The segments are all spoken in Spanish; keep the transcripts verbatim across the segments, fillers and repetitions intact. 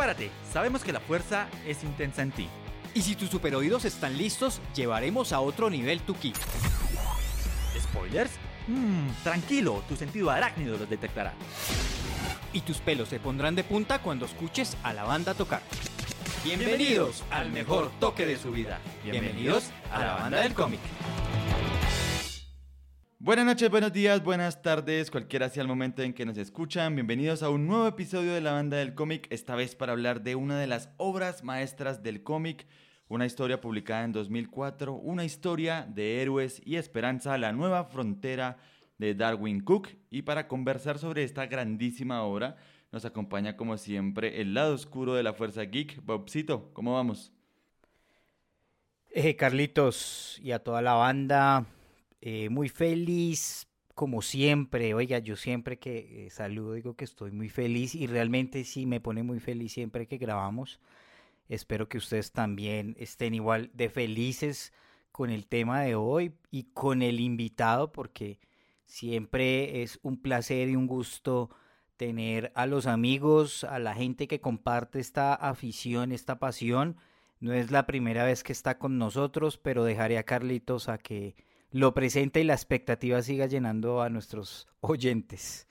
Prepárate, sabemos que la fuerza es intensa en ti. Y si tus superoídos están listos, llevaremos a otro nivel tu ki. ¿Spoilers? Mmm, tranquilo, tu sentido arácnido los detectará. Y tus pelos se pondrán de punta cuando escuches a la banda tocar. Bienvenidos al mejor toque de su vida. Bienvenidos a la banda del cómic. Buenas noches, buenos días, buenas tardes, cualquiera sea el momento en que nos escuchan. Bienvenidos a un nuevo episodio de la banda del cómic, esta vez para hablar de una de las obras maestras del cómic, una historia publicada en dos mil cuatro, una historia de héroes y esperanza, la nueva frontera de Darwin Cook. Y para conversar sobre esta grandísima obra, nos acompaña como siempre el lado oscuro de la fuerza geek. Bobcito, ¿cómo vamos? Eh, Carlitos y a toda la banda, eh, muy feliz como siempre. Oiga, yo siempre que eh, saludo digo que estoy muy feliz y realmente sí me pone muy feliz siempre que grabamos. Espero que ustedes también estén igual de felices con el tema de hoy y con el invitado, porque siempre es un placer y un gusto tener a los amigos, a la gente que comparte esta afición, esta pasión. No es la primera vez que está con nosotros, pero dejaré a Carlitos a que lo presente y la expectativa siga llenando a nuestros oyentes.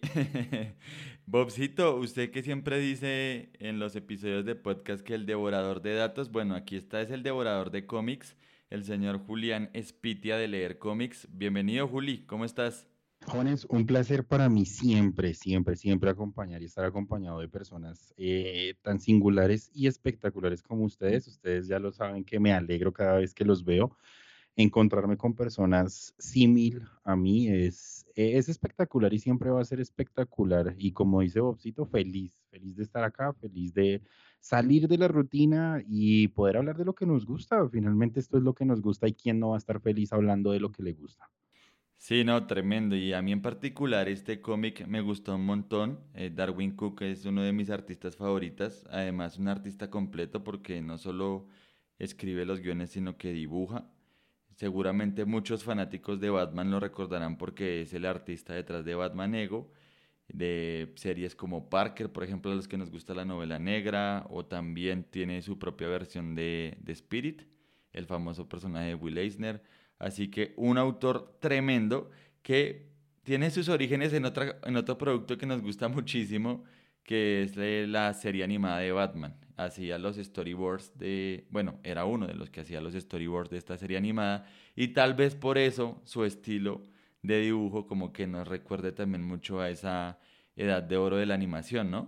Bobcito, usted que siempre dice en los episodios de podcast que el devorador de datos, bueno, aquí está, es el devorador de cómics, el señor Julián Espitia de Leer Cómics. Bienvenido, Juli, ¿cómo estás? Jóvenes, un placer para mí siempre, siempre, siempre acompañar y estar acompañado de personas eh, tan singulares y espectaculares como ustedes. Ustedes ya lo saben que me alegro cada vez que los veo. Encontrarme con personas símil a mí es, es espectacular y siempre va a ser espectacular. Y como dice Bobcito, feliz, feliz de estar acá, feliz de salir de la rutina y poder hablar de lo que nos gusta. Finalmente esto es lo que nos gusta y quién no va a estar feliz hablando de lo que le gusta. Sí, no, tremendo. Y a mí en particular este cómic me gustó un montón. Eh, Darwin Cook es uno de mis artistas favoritas. Además, un artista completo porque no solo escribe los guiones, sino que dibuja. Seguramente muchos fanáticos de Batman lo recordarán porque es el artista detrás de Batman Ego, de series como Parker, por ejemplo, a los que nos gusta la novela negra, o también tiene su propia versión de, de Spirit, el famoso personaje de Will Eisner. Así que un autor tremendo que tiene sus orígenes en, otra, en otro producto que nos gusta muchísimo, que es eh, la serie animada de Batman. Hacía los storyboards de, bueno, era uno de los que hacía los storyboards de esta serie animada y tal vez por eso su estilo de dibujo como que nos recuerde también mucho a esa edad de oro de la animación, ¿no?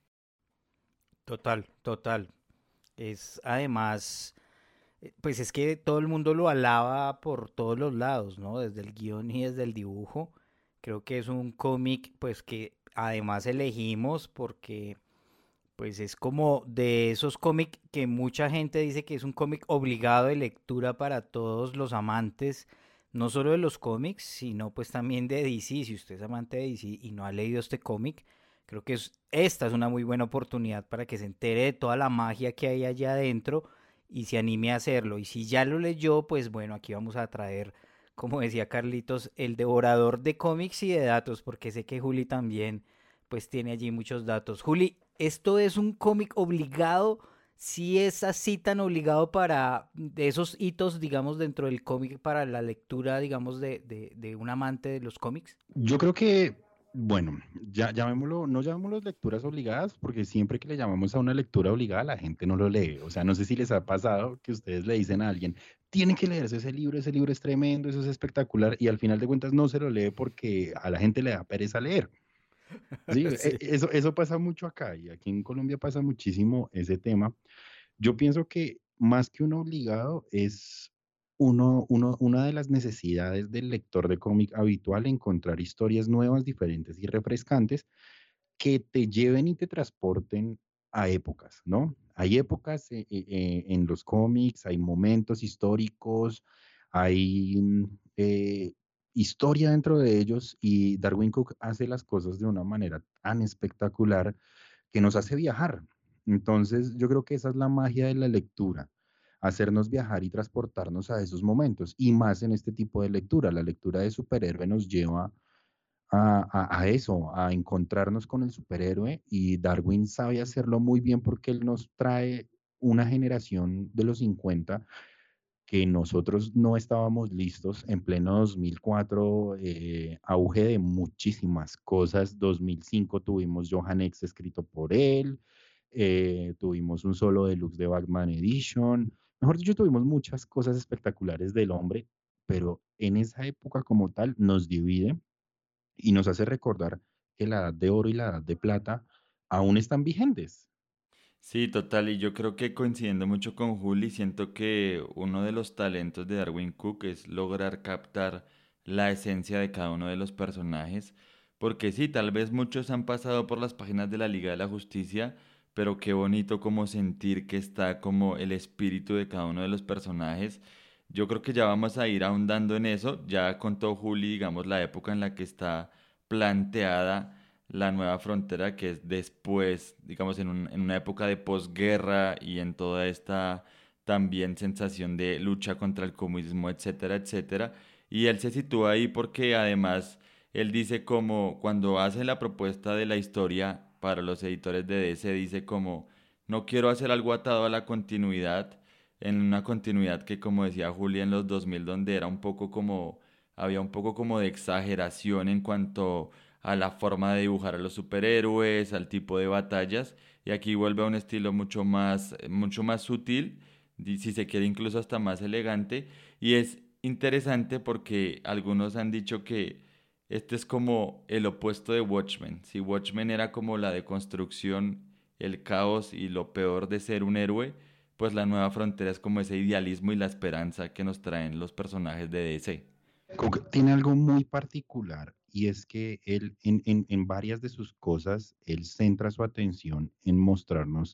Total, total. Es además, eh, pues es que todo el mundo lo alaba por todos los lados, ¿no? Desde el guión y desde el dibujo. Creo que es un cómic, pues que además elegimos porque, pues es como de esos cómics que mucha gente dice que es un cómic obligado de lectura para todos los amantes, no solo de los cómics, sino pues también de D C. Si usted es amante de D C y no ha leído este cómic, creo que es, esta es una muy buena oportunidad para que se entere de toda la magia que hay allá adentro y se anime a hacerlo. Y si ya lo leyó, pues bueno, aquí vamos a traer, como decía Carlitos, el devorador de cómics y de datos, porque sé que Juli también pues tiene allí muchos datos. Juli, ¿esto es un cómic obligado? ¿Sí es así tan obligado para de esos hitos, digamos, dentro del cómic para la lectura, digamos, de, de, de un amante de los cómics? Yo creo que, bueno, ya llamémoslo, no llamémoslo lecturas obligadas, porque siempre que le llamamos a una lectura obligada, la gente no lo lee. O sea, no sé si les ha pasado que ustedes le dicen a alguien, tienen que leerse ese libro, ese libro es tremendo, eso es espectacular, y al final de cuentas no se lo lee porque a la gente le da pereza leer. Sí, e- Sí. eso, eso pasa mucho acá y aquí en Colombia pasa muchísimo ese tema. Yo pienso que más que uno obligado es uno, uno, una de las necesidades del lector de cómic habitual encontrar historias nuevas, diferentes y refrescantes que te lleven y te transporten a épocas, ¿no? Hay épocas eh, eh, eh, en los cómics, hay momentos históricos, hay mm, eh, historia dentro de ellos y Darwin Cook hace las cosas de una manera tan espectacular que nos hace viajar. Entonces, yo creo que esa es la magia de la lectura, hacernos viajar y transportarnos a esos momentos, y más en este tipo de lectura. La lectura de superhéroe nos lleva a, a, a eso, a encontrarnos con el superhéroe y Darwin sabe hacerlo muy bien porque él nos trae una generación de los cincuenta que nosotros no estábamos listos en pleno dos mil cuatro, eh, auge de muchísimas cosas. dos mil cinco tuvimos Johan X escrito por él, eh, tuvimos un solo deluxe de Batman Edition. Mejor dicho, tuvimos muchas cosas espectaculares del hombre, pero en esa época como tal nos divide y nos hace recordar que la edad de oro y la edad de plata aún están vigentes. Sí, total, y yo creo que coincidiendo mucho con Juli, siento que uno de los talentos de Darwin Cook es lograr captar la esencia de cada uno de los personajes, porque sí, tal vez muchos han pasado por las páginas de la Liga de la Justicia, pero qué bonito como sentir que está como el espíritu de cada uno de los personajes. Yo creo que ya vamos a ir ahondando en eso, ya contó Juli, digamos, la época en la que está planteada la nueva frontera, que es después, digamos, en, un- en una época de posguerra y en toda esta también sensación de lucha contra el comunismo, etcétera, etcétera. Y él se sitúa ahí porque además él dice como cuando hace la propuesta de la historia para los editores de D C, dice como no quiero hacer algo atado a la continuidad, en una continuidad que como decía Julia en los dos mil donde era un poco como, había un poco como de exageración en cuanto a la forma de dibujar a los superhéroes, al tipo de batallas, y aquí vuelve a un estilo mucho más, mucho más sutil, di- si se quiere incluso hasta más elegante, y es interesante porque algunos han dicho que este es como el opuesto de Watchmen. Si Watchmen era como la deconstrucción, el caos y lo peor de ser un héroe, pues la nueva frontera es como ese idealismo y la esperanza que nos traen los personajes de D C. Cook tiene algo muy particular y es que él en, en, en varias de sus cosas, él centra su atención en mostrarnos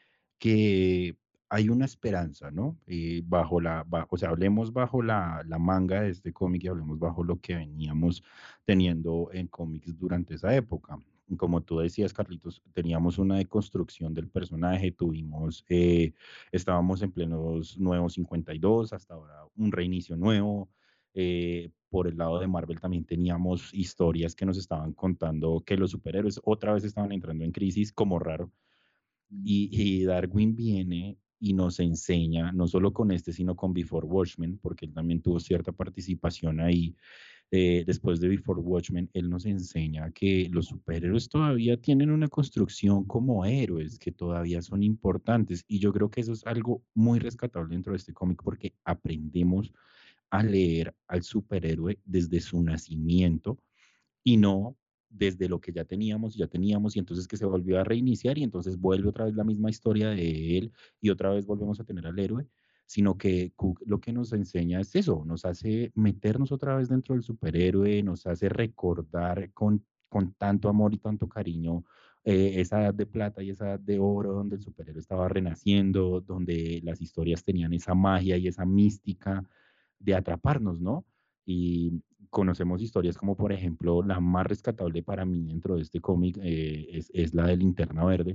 que hay una esperanza, ¿no? Eh, bajo la, ba- o sea, hablemos bajo la, la manga de este cómic y hablemos bajo lo que veníamos teniendo en cómics durante esa época. Como tú decías, Carlitos, teníamos una deconstrucción del personaje, tuvimos, eh, estábamos en plenos nuevos cincuenta y dos, hasta ahora un reinicio nuevo. Eh, por el lado de Marvel también teníamos historias que nos estaban contando que los superhéroes otra vez estaban entrando en crisis, como raro, y, y Darwin viene y nos enseña, no solo con este, sino con Before Watchmen, porque él también tuvo cierta participación ahí. Eh, después de Before Watchmen, él nos enseña que los superhéroes todavía tienen una construcción como héroes, que todavía son importantes. Y yo creo que eso es algo muy rescatable dentro de este cómic, porque aprendemos a leer al superhéroe desde su nacimiento y no desde lo que ya teníamos, ya teníamos, y entonces que se volvió a reiniciar y entonces vuelve otra vez la misma historia de él y otra vez volvemos a tener al héroe, sino que Cook lo que nos enseña es eso, nos hace meternos otra vez dentro del superhéroe, nos hace recordar con, con tanto amor y tanto cariño eh, esa edad de plata y esa edad de oro donde el superhéroe estaba renaciendo, donde las historias tenían esa magia y esa mística de atraparnos, ¿no? Y conocemos historias como, por ejemplo, la más rescatable para mí dentro de este cómic eh, es, es la de Linterna Verde,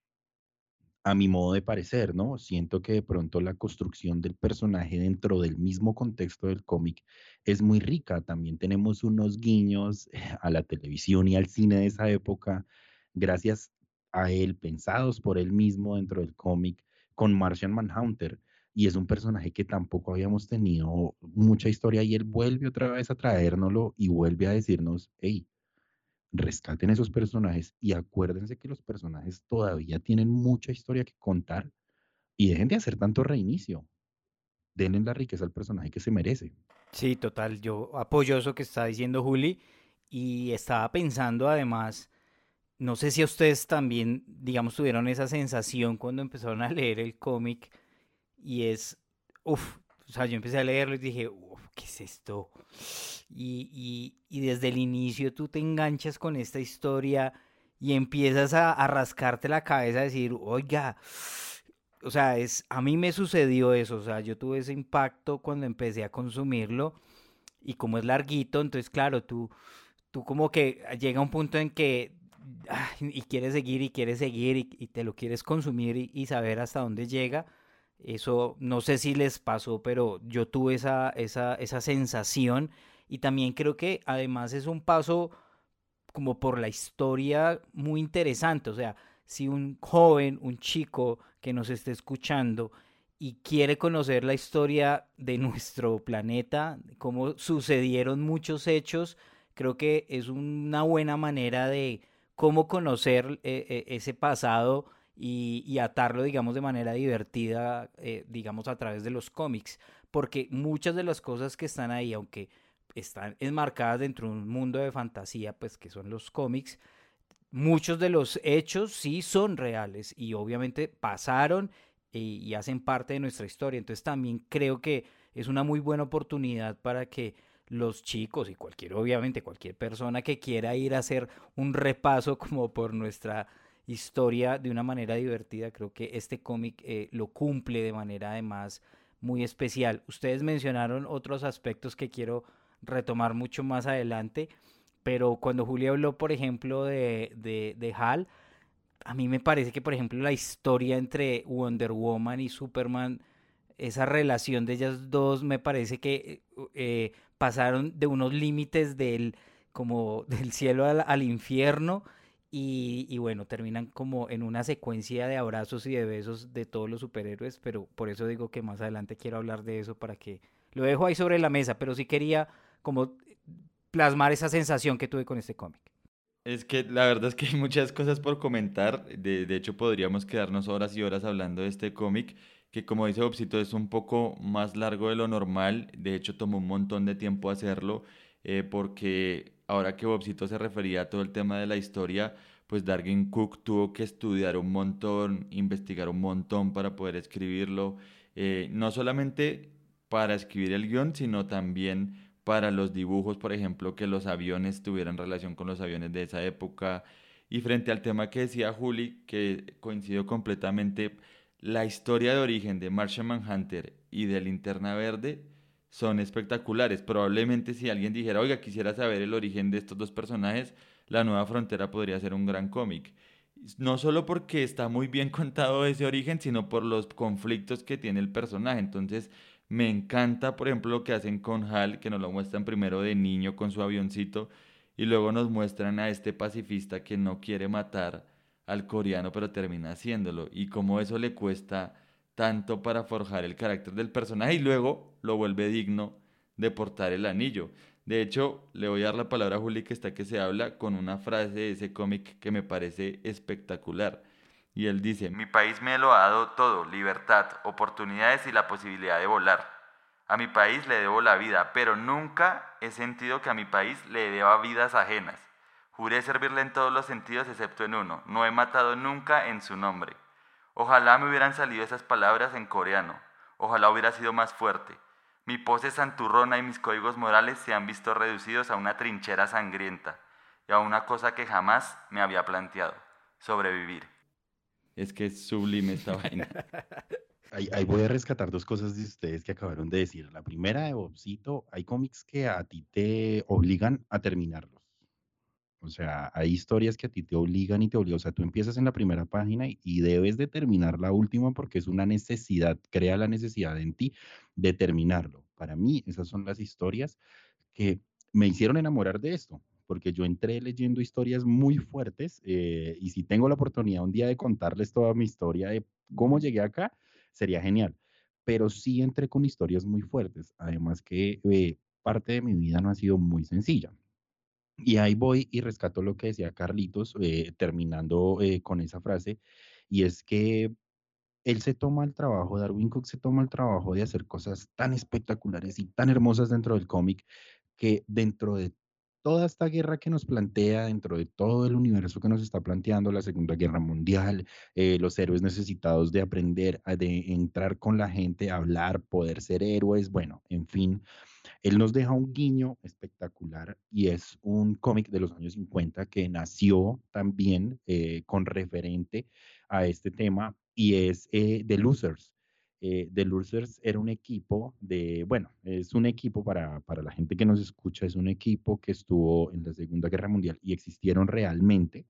a mi modo de parecer, ¿no? Siento que de pronto la construcción del personaje dentro del mismo contexto del cómic es muy rica. También tenemos unos guiños eh, a la televisión y al cine de esa época, gracias a él, pensados por él mismo dentro del cómic, con Martian Manhunter. Y es un personaje que tampoco habíamos tenido mucha historia y él vuelve otra vez a traérnoslo y vuelve a decirnos, hey, rescaten esos personajes y acuérdense que los personajes todavía tienen mucha historia que contar y dejen de hacer tanto reinicio. Denle la riqueza al personaje que se merece. Sí, total, yo apoyo eso que está diciendo Juli y estaba pensando además, no sé si a ustedes también, digamos, tuvieron esa sensación cuando empezaron a leer el cómic y es, uff, o sea, yo empecé a leerlo y dije, uff, ¿qué es esto? Y, y, y desde el inicio tú te enganchas con esta historia y empiezas a, a rascarte la cabeza a decir, oiga, o sea, es, a mí me sucedió eso, o sea, yo tuve ese impacto cuando empecé a consumirlo y como es larguito, entonces claro, tú, tú como que llega un punto en que ah, y quieres seguir y quieres seguir y, y te lo quieres consumir y, y saber hasta dónde llega. Eso no sé si les pasó, pero yo tuve esa, esa, esa sensación y también creo que además es un paso como por la historia muy interesante. O sea, si un joven, un chico que nos esté escuchando y quiere conocer la historia de nuestro planeta, cómo sucedieron muchos hechos, creo que es una buena manera de cómo conocer eh, eh, ese pasado y, y atarlo, digamos, de manera divertida, eh, digamos, a través de los cómics. Porque muchas de las cosas que están ahí, aunque están enmarcadas dentro de un mundo de fantasía, pues que son los cómics, muchos de los hechos sí son reales y obviamente pasaron y, y hacen parte de nuestra historia. Entonces también creo que es una muy buena oportunidad para que los chicos y cualquier, obviamente, cualquier persona que quiera ir a hacer un repaso como por nuestra historia de una manera divertida, creo que este cómic eh, lo cumple de manera además muy especial. Ustedes mencionaron otros aspectos que quiero retomar mucho más adelante, pero cuando Julio habló, por ejemplo, de, de, de Hal, a mí me parece que, por ejemplo, la historia entre Wonder Woman y Superman, esa relación de ellas dos, me parece que eh, pasaron de unos límites del, como del cielo al, al infierno y, y bueno, terminan como en una secuencia de abrazos y de besos de todos los superhéroes, pero por eso digo que más adelante quiero hablar de eso para que lo dejo ahí sobre la mesa, pero sí quería como plasmar esa sensación que tuve con este cómic. Es que la verdad es que hay muchas cosas por comentar. De, de hecho, podríamos quedarnos horas y horas hablando de este cómic, que como dice Bobcito, es un poco más largo de lo normal. De hecho, tomó un montón de tiempo hacerlo, eh, porque ahora que Bobcito se refería a todo el tema de la historia, pues Darwin Cook tuvo que estudiar un montón, investigar un montón para poder escribirlo. Eh, no solamente para escribir el guión, sino también para los dibujos, por ejemplo, que los aviones tuvieran relación con los aviones de esa época. Y frente al tema que decía Juli, que coincido completamente, la historia de origen de Martian Manhunter y de Linterna Verde son espectaculares. Probablemente si alguien dijera, oiga, quisiera saber el origen de estos dos personajes, La Nueva Frontera podría ser un gran cómic. No solo porque está muy bien contado ese origen, sino por los conflictos que tiene el personaje. Entonces, me encanta, por ejemplo, lo que hacen con Hal, que nos lo muestran primero de niño con su avioncito y luego nos muestran a este pacifista que no quiere matar al coreano, pero termina haciéndolo. Y cómo eso le cuesta tanto para forjar el carácter del personaje y luego lo vuelve digno de portar el anillo. De hecho, le voy a dar la palabra a Juli, que está que se habla, con una frase de ese cómic que me parece espectacular. Y él dice, mi país me lo ha dado todo, libertad, oportunidades y la posibilidad de volar. A mi país le debo la vida, pero nunca he sentido que a mi país le deba vidas ajenas. Juré servirle en todos los sentidos excepto en uno, no he matado nunca en su nombre. Ojalá me hubieran salido esas palabras en coreano, ojalá hubiera sido más fuerte. Mi pose santurrona y mis códigos morales se han visto reducidos a una trinchera sangrienta y a una cosa que jamás me había planteado, sobrevivir. Es que es sublime esta vaina. Ahí, ahí voy a rescatar dos cosas de ustedes que acabaron de decir. La primera de Bobcito, hay cómics que a ti te obligan a terminarlos. O sea, hay historias que a ti te obligan y te obligan. O sea, tú empiezas en la primera página y, y debes de terminar la última porque es una necesidad, crea la necesidad en ti de terminarlo. Para mí, esas son las historias que me hicieron enamorar de esto, porque yo entré leyendo historias muy fuertes eh, y si tengo la oportunidad un día de contarles toda mi historia de cómo llegué acá, sería genial. Pero sí entré con historias muy fuertes, además que eh, parte de mi vida no ha sido muy sencilla. Y ahí voy y rescato lo que decía Carlitos, eh, terminando eh, con esa frase, y es que él se toma el trabajo, Darwin Cook se toma el trabajo de hacer cosas tan espectaculares y tan hermosas dentro del cómic, que dentro de toda esta guerra que nos plantea, dentro de todo el universo que nos está planteando, la Segunda Guerra Mundial, eh, los héroes necesitados de aprender, a, de entrar con la gente, hablar, poder ser héroes, bueno, en fin, él nos deja un guiño espectacular y es un cómic de los años cincuenta que nació también eh, con referente a este tema y es eh, The Losers. Eh, The Losers era un equipo de, bueno, es un equipo para, para la gente que nos escucha, es un equipo que estuvo en la Segunda Guerra Mundial y existieron realmente.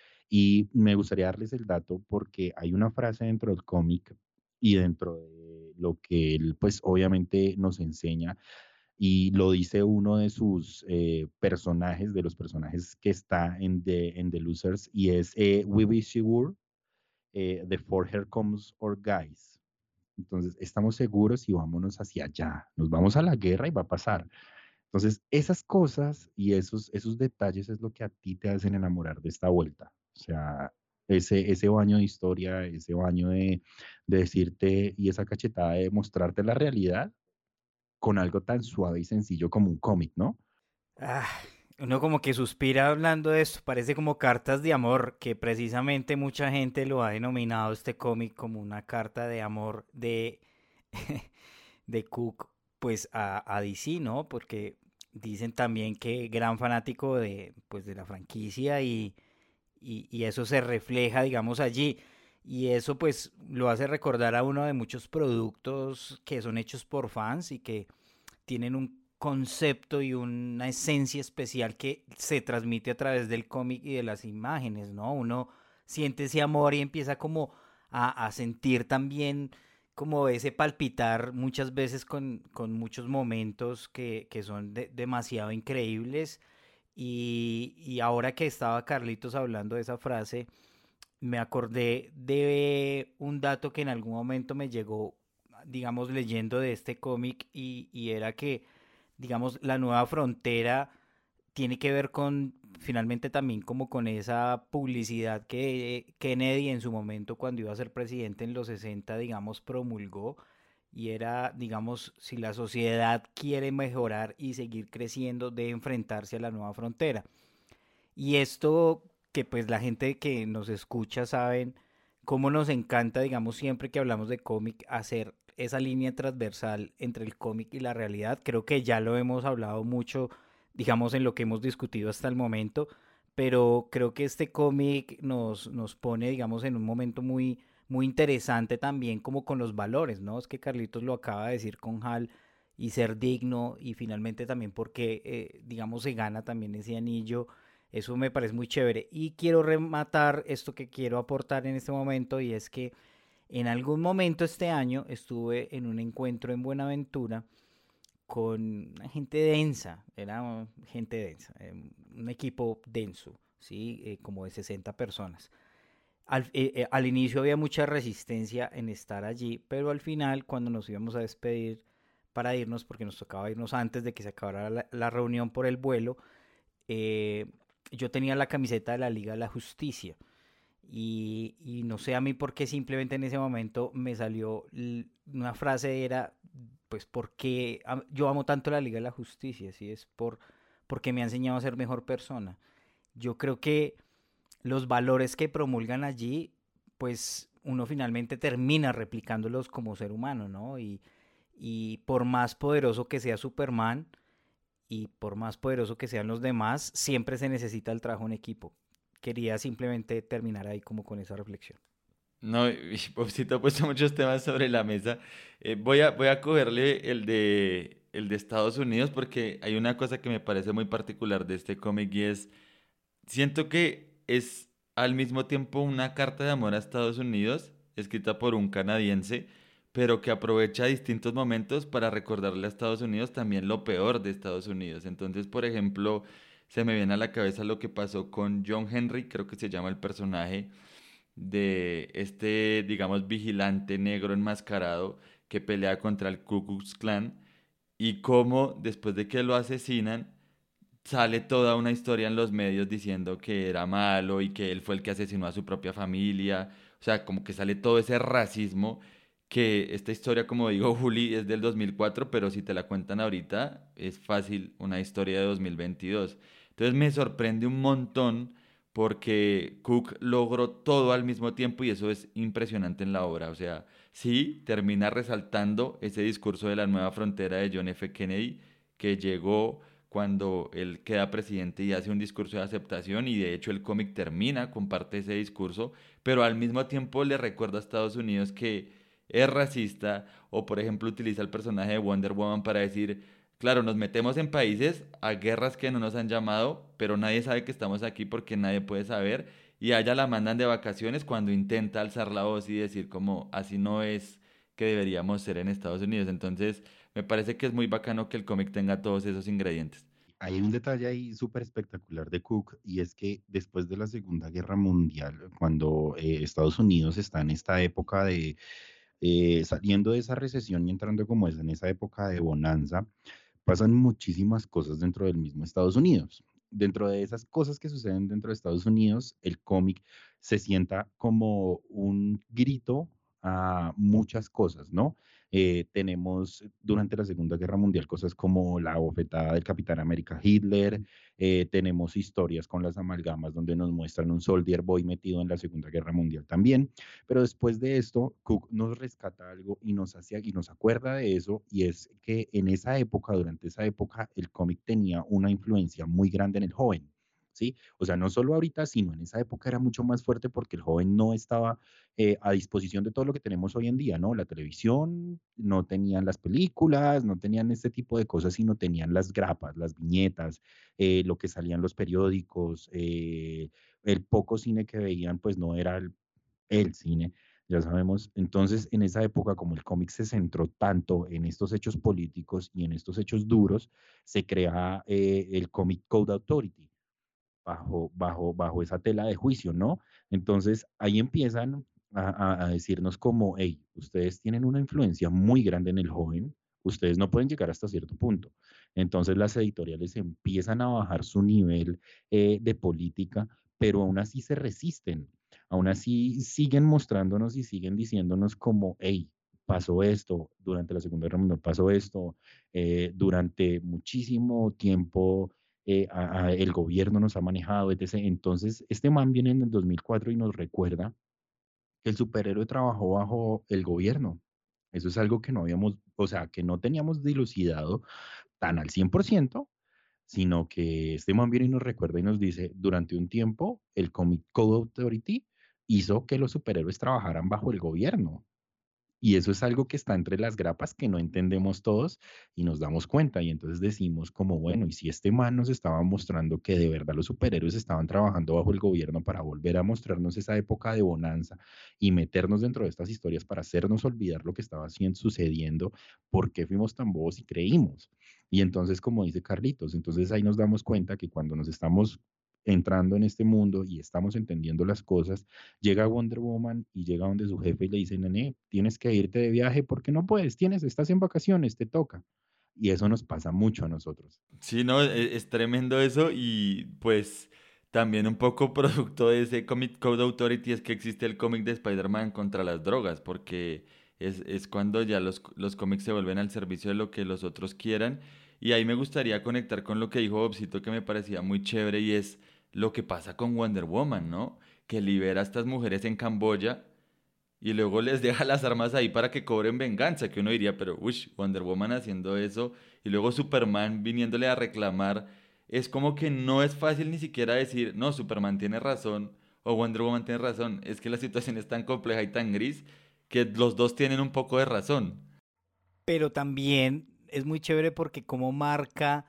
Y me gustaría darles el dato porque hay una frase dentro del cómic y dentro de lo que él, pues obviamente nos enseña Y lo dice uno de sus eh, personajes, de los personajes que está en The, en The Losers, y es eh, We Be Sure, eh, The For Here Comes Our Guys. Entonces, estamos seguros y vámonos hacia allá. Nos vamos a la guerra y va a pasar. Entonces, esas cosas y esos, esos detalles es lo que a ti te hacen enamorar de esta vuelta. O sea, ese, ese baño de historia, ese baño de, de decirte y esa cachetada de mostrarte la realidad con algo tan suave y sencillo como un cómic, ¿no? Ah, uno como que suspira hablando de esto, parece como cartas de amor, que precisamente mucha gente lo ha denominado este cómic como una carta de amor de, de Cook pues a, a D C, ¿no? Porque dicen también que gran fanático de, pues, de la franquicia y, y, y eso se refleja, digamos, allí. Y eso pues lo hace recordar a uno de muchos productos que son hechos por fans y que tienen un concepto y una esencia especial que se transmite a través del cómic y de las imágenes, ¿no? Uno siente ese amor y empieza como a, a sentir también como ese palpitar muchas veces con, con muchos momentos que, que son de, demasiado increíbles. Y, y ahora que estaba Carlitos hablando de esa frase, me acordé de un dato que en algún momento me llegó, digamos, leyendo de este cómic y, y era que, digamos, la nueva frontera tiene que ver con, finalmente también como con esa publicidad que Kennedy en su momento cuando iba a ser presidente en los sesenta, digamos, promulgó y era, digamos, si la sociedad quiere mejorar y seguir creciendo, debe enfrentarse a la nueva frontera. Y esto que pues la gente que nos escucha saben cómo nos encanta, digamos, siempre que hablamos de cómic, hacer esa línea transversal entre el cómic y la realidad. Creo que ya lo hemos hablado mucho, digamos, en lo que hemos discutido hasta el momento, pero creo que este cómic nos, nos pone, digamos, en un momento muy, muy interesante también como con los valores, ¿no? Es que Carlitos lo acaba de decir con Hal y ser digno y finalmente también porque, eh, digamos, se gana también ese anillo. Eso me parece muy chévere. Y quiero rematar esto que quiero aportar en este momento y es que en algún momento este año estuve en un encuentro en Buenaventura con gente densa, era gente densa, eh, un equipo denso, ¿sí? Eh, como de sesenta personas. Al, eh, eh, al inicio había mucha resistencia en estar allí, pero al final cuando nos íbamos a despedir para irnos, porque nos tocaba irnos antes de que se acabara la, la reunión por el vuelo, eh, yo tenía la camiseta de la Liga de la Justicia y, y no sé a mí por qué simplemente en ese momento me salió una frase era pues porque yo amo tanto la Liga de la Justicia, ¿sí? Es por porque me ha enseñado a ser mejor persona. Yo creo que los valores que promulgan allí pues uno finalmente termina replicándolos como ser humano, ¿no? Y, y por más poderoso que sea Superman, y por más poderoso que sean los demás, siempre se necesita el trabajo en equipo. Quería simplemente terminar ahí como con esa reflexión. No, y Popsito ha puesto muchos temas sobre la mesa. Eh, voy a, voy a cogerle el de, el de Estados Unidos porque hay una cosa que me parece muy particular de este cómic y es, siento que es al mismo tiempo una carta de amor a Estados Unidos, escrita por un canadiense, pero que aprovecha distintos momentos para recordarle a Estados Unidos también lo peor de Estados Unidos. Entonces, por ejemplo, se me viene a la cabeza lo que pasó con John Henry, creo que se llama el personaje de este, digamos, vigilante negro enmascarado que pelea contra el Ku Klux Klan y cómo después de que lo asesinan sale toda una historia en los medios diciendo que era malo y que él fue el que asesinó a su propia familia. O sea, como que sale todo ese racismo que esta historia, como digo, Juli, es del dos mil cuatro, pero si te la cuentan ahorita, es fácil una historia de dos mil veintidós. Entonces me sorprende un montón porque Cook logró todo al mismo tiempo y eso es impresionante en la obra. O sea, sí, termina resaltando ese discurso de la nueva frontera de John F. Kennedy, que llegó cuando él queda presidente y hace un discurso de aceptación y de hecho el cómic termina con parte de ese discurso, pero al mismo tiempo le recuerda a Estados Unidos que es racista o por ejemplo utiliza el personaje de Wonder Woman para decir, claro, nos metemos en países a guerras que no nos han llamado, pero nadie sabe que estamos aquí porque nadie puede saber y a ella la mandan de vacaciones cuando intenta alzar la voz y decir como así no es que que deberíamos ser en Estados Unidos. Entonces, me parece que es muy bacano que el cómic tenga todos esos ingredientes. Hay un detalle ahí súper espectacular de Cook y es que después de la Segunda Guerra Mundial, cuando eh, Estados Unidos está en esta época de eh, saliendo de esa recesión y entrando como es en esa época de bonanza, pasan muchísimas cosas dentro del mismo Estados Unidos. Dentro de esas cosas que suceden dentro de Estados Unidos, el cómic se sienta como un grito a muchas cosas, ¿no? Eh, tenemos durante la Segunda Guerra Mundial cosas como la bofetada del Capitán América Hitler, eh, tenemos historias con las amalgamas donde nos muestran un Soldier Boy metido en la Segunda Guerra Mundial también, pero después de esto, Cook nos rescata algo y nos hace y nos acuerda de eso, y es que en esa época, durante esa época, el cómic tenía una influencia muy grande en el joven. ¿Sí? O sea, no solo ahorita, sino en esa época era mucho más fuerte porque el joven no estaba eh, a disposición de todo lo que tenemos hoy en día, ¿no? La televisión, no tenían las películas, no tenían este tipo de cosas, sino tenían las grapas, las viñetas, eh, lo que salían los periódicos, eh, el poco cine que veían, pues no era el, el cine, ya sabemos. Entonces, en esa época, como el cómic se centró tanto en estos hechos políticos y en estos hechos duros, se crea eh, el Comic Code Authority bajo, bajo, bajo esa tela de juicio, ¿no? Entonces, ahí empiezan a, a, a decirnos como, hey, ustedes tienen una influencia muy grande en el joven, ustedes no pueden llegar hasta cierto punto. Entonces, las editoriales empiezan a bajar su nivel eh, de política, pero aún así se resisten, aún así siguen mostrándonos y siguen diciéndonos como, hey, pasó esto, durante la Segunda Guerra Mundial pasó esto, eh, durante muchísimo tiempo eh, a, a el gobierno nos ha manejado, etcétera. Entonces, este man viene en el dos mil cuatro y nos recuerda que el superhéroe trabajó bajo el gobierno. Eso es algo que no habíamos, o sea, que no teníamos dilucidado tan al cien por ciento, sino que este man viene y nos recuerda y nos dice, durante un tiempo, el Comic Code Authority hizo que los superhéroes trabajaran bajo el gobierno. Y eso es algo que está entre las grapas que no entendemos todos y nos damos cuenta. Y entonces decimos como, bueno, y si este man nos estaba mostrando que de verdad los superhéroes estaban trabajando bajo el gobierno para volver a mostrarnos esa época de bonanza y meternos dentro de estas historias para hacernos olvidar lo que estaba haciendo, sucediendo, ¿por qué fuimos tan bobos y creímos? Y entonces, como dice Carlitos, entonces ahí nos damos cuenta que cuando nos estamos entrando en este mundo y estamos entendiendo las cosas, llega Wonder Woman y llega donde su jefe y le dice, nene, tienes que irte de viaje porque no puedes, tienes, estás en vacaciones, te toca. Y eso nos pasa mucho a nosotros. Sí, no, e- es, tremendo eso y pues también un poco producto de ese Comic Code Authority es que existe el cómic de Spider-Man contra las drogas, porque es, es cuando ya los, los cómics se vuelven al servicio de lo que los otros quieran. Y ahí me gustaría conectar con lo que dijo Bobcito que me parecía muy chévere y es lo que pasa con Wonder Woman, ¿no? Que libera a estas mujeres en Camboya y luego les deja las armas ahí para que cobren venganza, que uno diría, pero uy, Wonder Woman haciendo eso y luego Superman viniéndole a reclamar, es como que no es fácil ni siquiera decir, no, Superman tiene razón o Wonder Woman tiene razón, es que la situación es tan compleja y tan gris que los dos tienen un poco de razón. Pero también es muy chévere porque cómo marca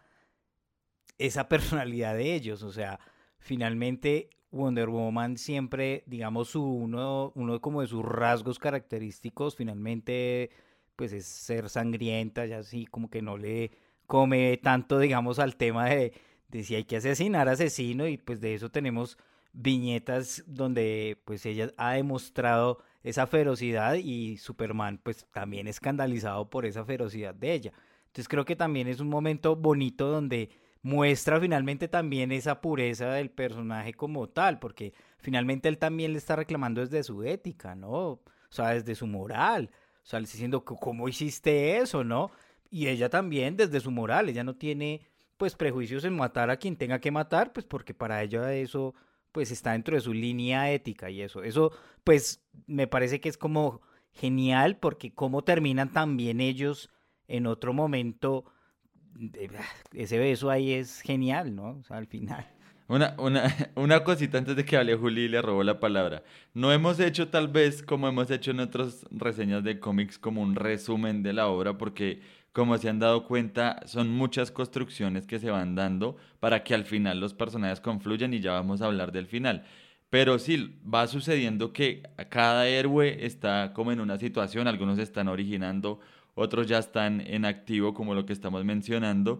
esa personalidad de ellos, o sea, finalmente Wonder Woman siempre, digamos, su, uno, uno como de sus rasgos característicos, finalmente, pues es ser sangrienta, ya así como que no le come tanto, digamos, al tema de, de si hay que asesinar asesino, y pues de eso tenemos viñetas donde pues ella ha demostrado esa ferocidad y Superman pues también escandalizado por esa ferocidad de ella. Entonces creo que también es un momento bonito donde muestra finalmente también esa pureza del personaje como tal, porque finalmente él también le está reclamando desde su ética, ¿no? O sea, desde su moral, o sea, le está diciendo, ¿cómo hiciste eso, no? Y ella también desde su moral, ella no tiene pues prejuicios en matar a quien tenga que matar, pues porque para ella eso pues está dentro de su línea ética y eso, eso pues me parece que es como genial porque cómo terminan también ellos en otro momento, ese beso ahí es genial, ¿no? O sea, al final. Una, una, una cosita antes de que hable Juli y le robó la palabra. No hemos hecho tal vez como hemos hecho en otras reseñas de cómics como un resumen de la obra porque como se han dado cuenta son muchas construcciones que se van dando para que al final los personajes confluyan y ya vamos a hablar del final. Pero sí, va sucediendo que cada héroe está como en una situación, algunos están originando, otros ya están en activo, como lo que estamos mencionando,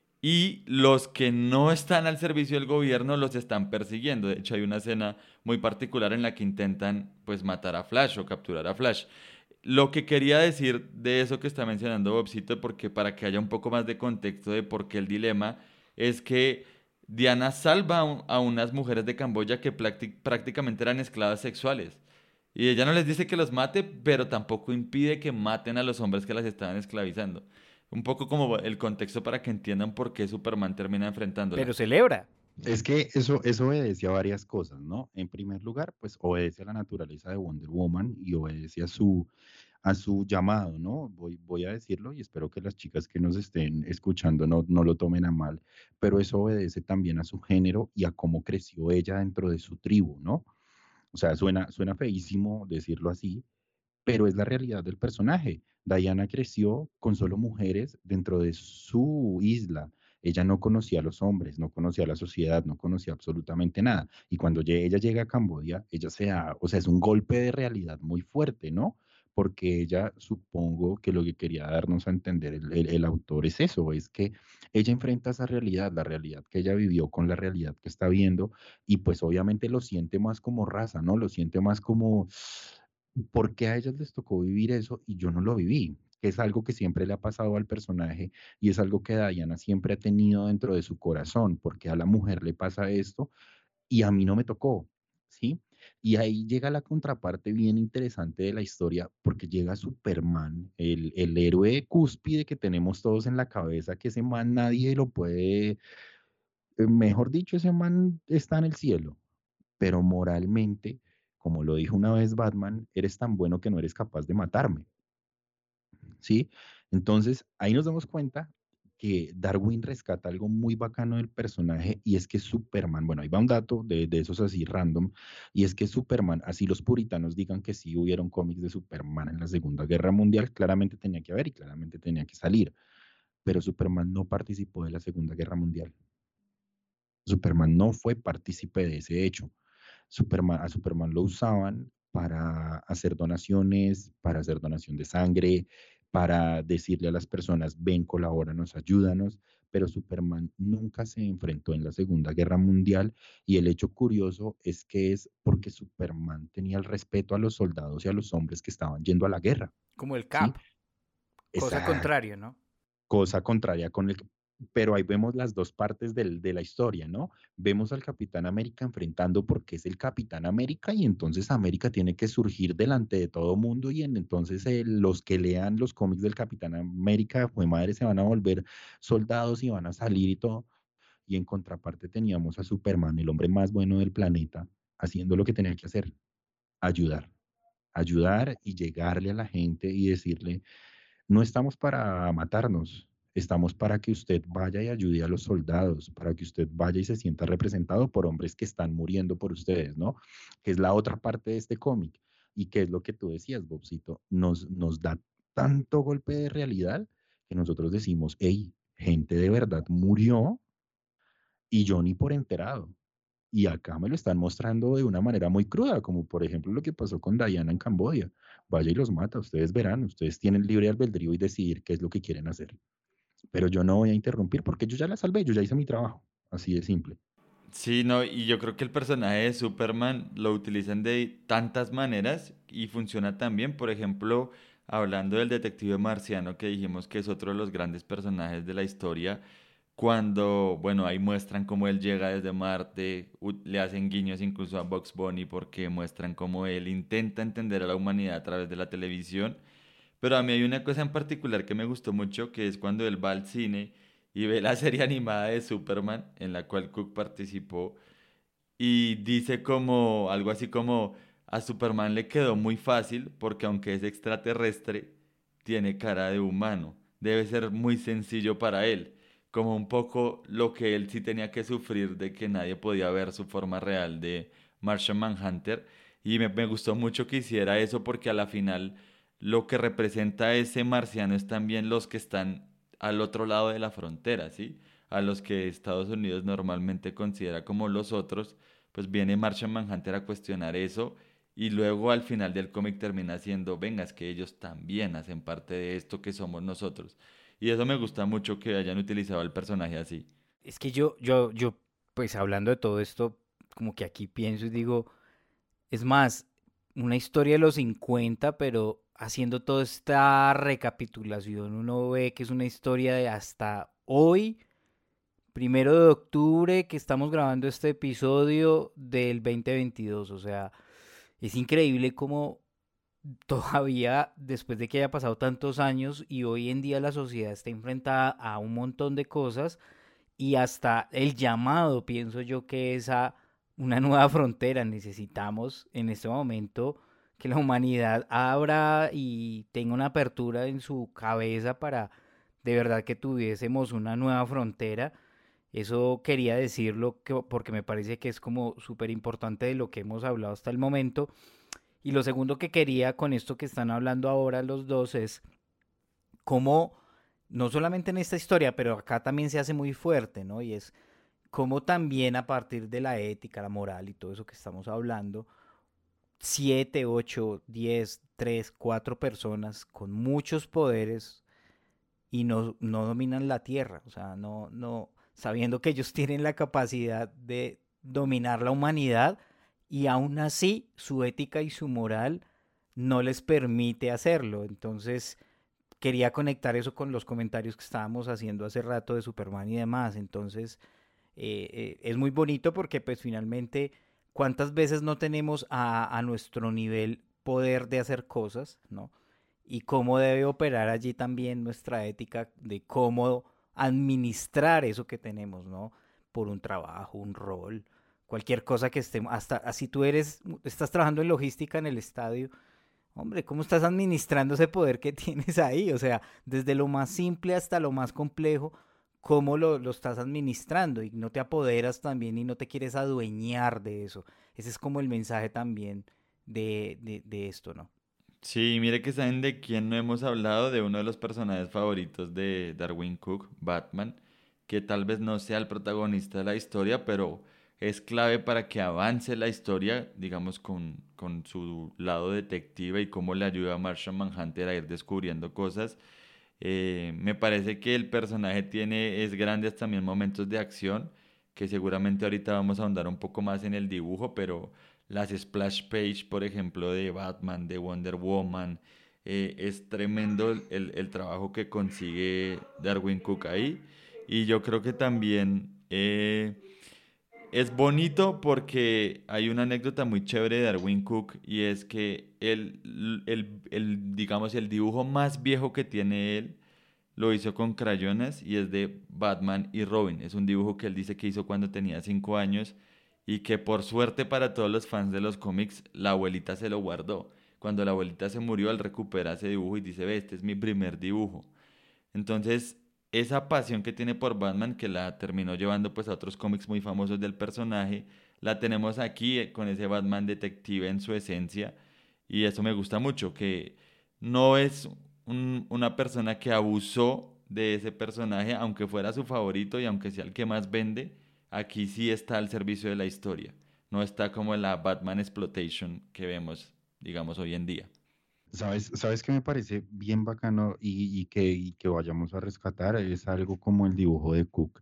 y los que no están al servicio del gobierno los están persiguiendo. De hecho, hay una escena muy particular en la que intentan pues matar a Flash o capturar a Flash. Lo que quería decir de eso que está mencionando Bobcito, porque para que haya un poco más de contexto de por qué el dilema, es que Diana salva a, un- a unas mujeres de Camboya que prácti- prácticamente eran esclavas sexuales. Y ella no les dice que los mate, pero tampoco impide que maten a los hombres que las estaban esclavizando. Un poco como el contexto para que entiendan por qué Superman termina enfrentándola. Pero celebra. Es que eso, eso obedece a varias cosas, ¿no? En primer lugar, pues obedece a la naturaleza de Wonder Woman y obedece a su, a su llamado, ¿no? Voy, voy a decirlo y espero que las chicas que nos estén escuchando no, no lo tomen a mal, pero eso obedece también a su género y a cómo creció ella dentro de su tribu, ¿no? O sea, suena, suena feísimo decirlo así, pero es la realidad del personaje. Diana creció con solo mujeres dentro de su isla. Ella no conocía a los hombres, no conocía a la sociedad, no conocía absolutamente nada. Y cuando ella llega a Camboya, ella se da, o sea, es un golpe de realidad muy fuerte, ¿no? Porque ella, supongo que lo que quería darnos a entender el, el, el autor es eso, es que ella enfrenta esa realidad, la realidad que ella vivió con la realidad que está viendo, y pues obviamente lo siente más como raza, ¿no? Lo siente más como, ¿por qué a ellas les tocó vivir eso y yo no lo viví? Que es algo que siempre le ha pasado al personaje y es algo que Diana siempre ha tenido dentro de su corazón, porque a la mujer le pasa esto y a mí no me tocó, ¿sí? Y ahí llega la contraparte bien interesante de la historia, porque llega Superman, el, el héroe cúspide que tenemos todos en la cabeza, que ese man nadie lo puede, eh, mejor dicho, ese man está en el cielo, pero moralmente, como lo dijo una vez Batman, eres tan bueno que no eres capaz de matarme, ¿sí? Entonces, ahí nos damos cuenta que Darwin rescata algo muy bacano del personaje y es que Superman, bueno, ahí va un dato de, de esos así random, y es que Superman, así los puritanos digan que sí hubieron cómics de Superman en la Segunda Guerra Mundial, claramente tenía que haber y claramente tenía que salir, pero Superman no participó de la Segunda Guerra Mundial. Superman no fue partícipe de ese hecho. Superman, a Superman lo usaban para hacer donaciones, para hacer donación de sangre, para decirle a las personas, ven, colabóranos, ayúdanos, pero Superman nunca se enfrentó en la Segunda Guerra Mundial y el hecho curioso es que es porque Superman tenía el respeto a los soldados y a los hombres que estaban yendo a la guerra, Como el ¿sí? Cap. Cosa Esa contraria, ¿no? cosa contraria con el... Pero ahí vemos las dos partes del, de la historia, ¿no? Vemos al Capitán América enfrentando porque es el Capitán América y entonces América tiene que surgir delante de todo mundo y en, entonces eh, los que lean los cómics del Capitán América, pues madre, se van a volver soldados y van a salir y todo. Y en contraparte teníamos a Superman, el hombre más bueno del planeta, haciendo lo que tenía que hacer, ayudar, ayudar y llegarle a la gente y decirle, no estamos para matarnos, estamos para que usted vaya y ayude a los soldados, para que usted vaya y se sienta representado por hombres que están muriendo por ustedes, ¿no? Que es la otra parte de este cómic. Y que es lo que tú decías, Bobcito, nos, nos da tanto golpe de realidad que nosotros decimos, hey, gente de verdad murió y yo ni por enterado. Y acá me lo están mostrando de una manera muy cruda, como por ejemplo lo que pasó con Diana en Camboya. Vaya y los mata, ustedes verán, ustedes tienen libre albedrío y decidir qué es lo que quieren hacer. Pero yo no voy a interrumpir porque yo ya la salvé, yo ya hice mi trabajo. Así de simple. Sí, no, y yo creo que el personaje de Superman lo utilizan de tantas maneras y funciona tan bien. Por ejemplo, hablando del detective marciano que dijimos que es otro de los grandes personajes de la historia, cuando, bueno, ahí muestran cómo él llega desde Marte, u- le hacen guiños incluso a Bugs Bunny porque muestran cómo él intenta entender a la humanidad a través de la televisión. Pero a mí hay una cosa en particular que me gustó mucho, que es cuando él va al cine y ve la serie animada de Superman, en la cual Cook participó, y dice como algo así como a Superman le quedó muy fácil porque aunque es extraterrestre, tiene cara de humano. Debe ser muy sencillo para él, como un poco lo que él sí tenía que sufrir de que nadie podía ver su forma real de Martian Manhunter. Y me, me gustó mucho que hiciera eso porque a la final lo que representa a ese marciano es también los que están al otro lado de la frontera, ¿sí? A los que Estados Unidos normalmente considera como los otros, pues viene Martian Manhunter a cuestionar eso y luego al final del cómic termina siendo, venga, es que ellos también hacen parte de esto que somos nosotros. Y eso me gusta mucho que hayan utilizado al personaje así. Es que yo, yo, yo, pues hablando de todo esto, como que aquí pienso y digo, es más, una historia de los cincuenta, pero haciendo toda esta recapitulación, uno ve que es una historia de hasta hoy, primero de octubre, que estamos grabando este episodio del veinte veintidós. O sea, es increíble cómo todavía, después de que haya pasado tantos años y hoy en día la sociedad está enfrentada a un montón de cosas y hasta el llamado, pienso yo, que es a una nueva frontera. Necesitamos en este momento que la humanidad abra y tenga una apertura en su cabeza para de verdad que tuviésemos una nueva frontera. Eso quería decirlo que- porque me parece que es como súper importante de lo que hemos hablado hasta el momento. Y lo segundo que quería con esto que están hablando ahora los dos es cómo, no solamente en esta historia, pero acá también se hace muy fuerte, ¿no? Y es cómo también a partir de la ética, la moral y todo eso que estamos hablando, siete, ocho, diez, tres, cuatro personas con muchos poderes y no, no dominan la tierra, o sea, no, no, sabiendo que ellos tienen la capacidad de dominar la humanidad y aún así su ética y su moral no les permite hacerlo. Entonces, quería conectar eso con los comentarios que estábamos haciendo hace rato de Superman y demás. Entonces, eh, eh, es muy bonito porque pues finalmente, ¿cuántas veces no tenemos a, a nuestro nivel poder de hacer cosas, ¿no? Y cómo debe operar allí también nuestra ética de cómo administrar eso que tenemos, ¿no? Por un trabajo, un rol, cualquier cosa que estemos, hasta así tú eres, estás trabajando en logística en el estadio, hombre, ¿cómo estás administrando ese poder que tienes ahí? O sea, desde lo más simple hasta lo más complejo, ¿cómo lo, lo estás administrando? Y no te apoderas también y no te quieres adueñar de eso. Ese es como el mensaje también de, de, de esto, ¿no? Sí, mire que saben de quién no hemos hablado, de uno de los personajes favoritos de Darwin Cook, Batman, que tal vez no sea el protagonista de la historia, pero es clave para que avance la historia, digamos, con, con su lado detective y cómo le ayuda a Martian Manhunter a ir descubriendo cosas. Eh, me parece que el personaje tiene, es grande también momentos de acción, que seguramente ahorita vamos a ahondar un poco más en el dibujo, pero las splash page, por ejemplo, de Batman, de Wonder Woman, eh, es tremendo el, el- el trabajo que consigue Darwin Cook ahí. Y yo creo que también eh, es bonito porque hay una anécdota muy chévere de Darwin Cook y es que el, el, el, digamos, el dibujo más viejo que tiene él lo hizo con crayonas y es de Batman y Robin. Es un dibujo que él dice que hizo cuando tenía cinco años y que por suerte para todos los fans de los cómics, la abuelita se lo guardó. Cuando la abuelita se murió, él recupera ese dibujo y dice, ve, este es mi primer dibujo. Entonces, esa pasión que tiene por Batman, que la terminó llevando pues a otros cómics muy famosos del personaje, la tenemos aquí eh, con ese Batman detective en su esencia y eso me gusta mucho, que no es un- una persona que abusó de ese personaje, aunque fuera su favorito y aunque sea el que más vende, aquí sí está al servicio de la historia, no está como en la Batman exploitation que vemos, digamos, hoy en día. ¿Sabes, sabes qué me parece bien bacano y, y que, y que vayamos a rescatar? Es algo como el dibujo de Cook.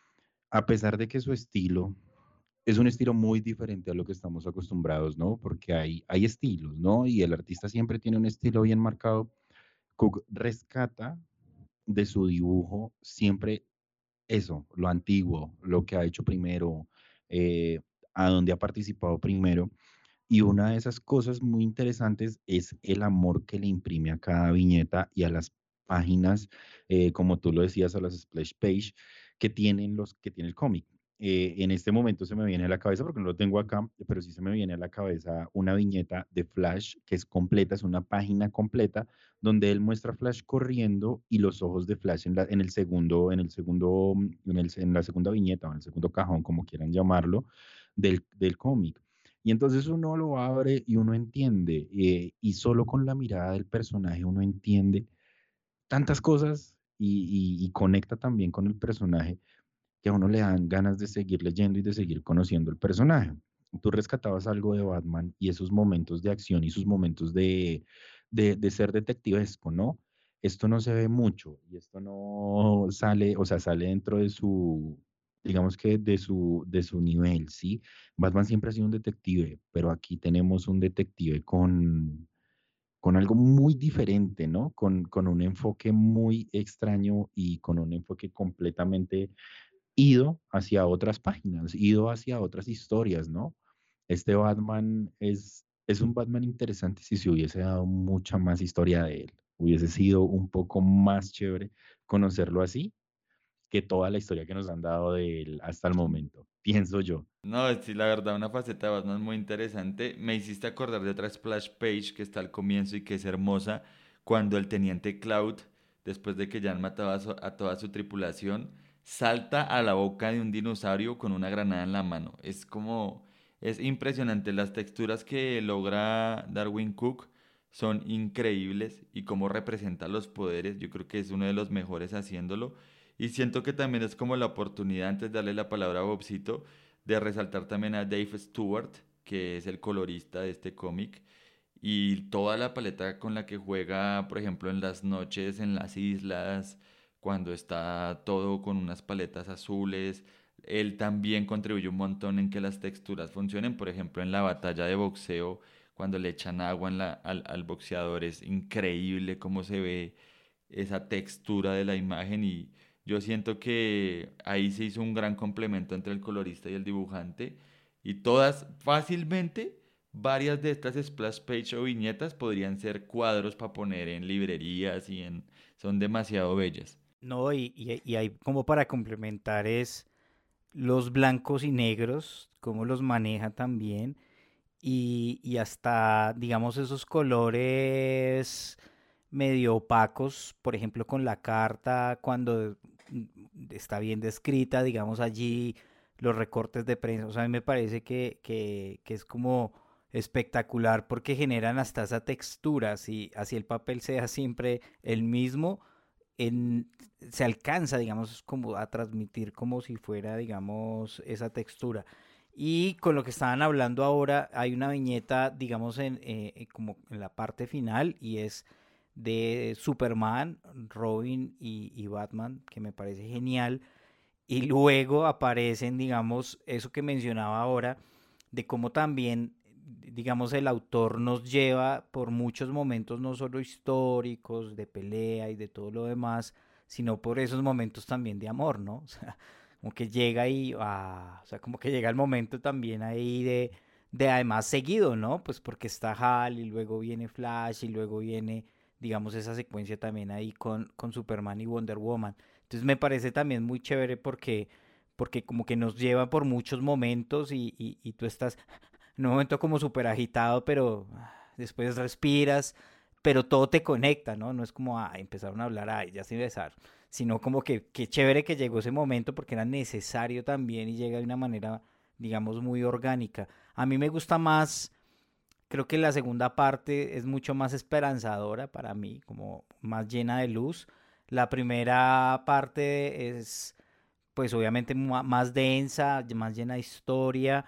A pesar de que su estilo es un estilo muy diferente a lo que estamos acostumbrados, ¿no? Porque hay, hay estilos, ¿no? Y el artista siempre tiene un estilo bien marcado. Cook rescata de su dibujo siempre eso, lo antiguo, lo que ha hecho primero, eh, a donde ha participado primero. Y una de esas cosas muy interesantes es el amor que le imprime a cada viñeta y a las páginas, eh, como tú lo decías, a las splash page que tienen los que tiene el cómic. Eh, en este momento se me viene a la cabeza, porque no lo tengo acá, pero sí se me viene a la cabeza una viñeta de Flash que es completa, es una página completa donde él muestra a Flash corriendo y los ojos de Flash en, la, en el segundo, en el segundo, en, el, en la segunda viñeta o en el segundo cajón, como quieran llamarlo, del, del cómic. Y entonces uno lo abre y uno entiende, eh, y solo con la mirada del personaje uno entiende tantas cosas y, y, y conecta también con el personaje que a uno le dan ganas de seguir leyendo y de seguir conociendo el personaje. tú rescatabas algo de Batman y esos momentos de acción y sus momentos de, de, de ser detectivesco, ¿no? Esto no se ve mucho y esto no sale, o sea, sale dentro de su, digamos que de su, de su nivel, ¿sí? Batman siempre ha sido un detective, pero aquí tenemos un detective con, con algo muy diferente, ¿no? Con, con un enfoque muy extraño y con un enfoque completamente ido hacia otras páginas, ido hacia otras historias, ¿no? Este Batman es, es un Batman interesante si se hubiese dado mucha más historia de él. Hubiese sido un poco más chévere conocerlo así que toda la historia que nos han dado de él hasta el momento, pienso yo. No, sí, la verdad, una faceta de Batman muy interesante. Me hiciste acordar de otra splash page que está al comienzo y que es hermosa, cuando el teniente Cloud, después de que ya han matado a, su- a toda su tripulación, salta a la boca de un dinosaurio con una granada en la mano. Es como, es impresionante. Las texturas que logra Darwin Cook son increíbles y cómo representa los poderes. Yo creo que es uno de los mejores haciéndolo. Y siento que también es como la oportunidad, antes de darle la palabra a Bobcito, de resaltar también a Dave Stewart, que es el colorista de este cómic, y toda la paleta con la que juega, por ejemplo, en las noches en las islas, cuando está todo con unas paletas azules. Él también contribuye un montón en que las texturas funcionen, por ejemplo, en la batalla de boxeo, cuando le echan agua en la- al, al boxeador, es increíble cómo se ve esa textura de la imagen y yo siento que ahí se hizo un gran complemento entre el colorista y el dibujante y todas fácilmente, varias de estas splash page o viñetas podrían ser cuadros para poner en librerías y en... son demasiado bellas. No, y, y, y hay como para complementar es los blancos y negros, cómo los maneja también, y, y hasta, digamos, esos colores medio opacos, por ejemplo, con la carta, cuando mm, está bien descrita, digamos, allí los recortes de prensa, o sea, a mí me parece que, que, que es como espectacular porque generan hasta esa textura, si así el papel sea siempre el mismo, en, se alcanza, digamos, como a transmitir como si fuera, digamos, esa textura. Y con lo que estaban hablando ahora, hay una viñeta, digamos, en, eh, eh, como en la parte final, y es de Superman, Robin y, y Batman, que me parece genial. Y luego aparecen, digamos, eso que mencionaba ahora, de cómo también, digamos, el autor nos lleva por muchos momentos, no solo históricos, de pelea y de todo lo demás, sino por esos momentos también de amor, ¿no? O sea, como que llega ahí, ah, o sea, como que llega el momento también ahí de, de además seguido, ¿no? Pues porque está Hal y luego viene Flash y luego viene, digamos, esa secuencia también ahí con, con Superman y Wonder Woman. Entonces me parece también muy chévere porque, porque como que nos lleva por muchos momentos y, y, y tú estás en un momento como súper agitado, pero ah, después respiras, pero todo te conecta, ¿no? No es como, ah, empezaron a hablar, ay, ya sin besar, sino como que qué chévere que llegó ese momento porque era necesario también y llega de una manera, digamos, muy orgánica. A mí me gusta más, creo que la segunda parte es mucho más esperanzadora para mí, como más llena de luz. La primera parte es, pues obviamente ma- más densa, más llena de historia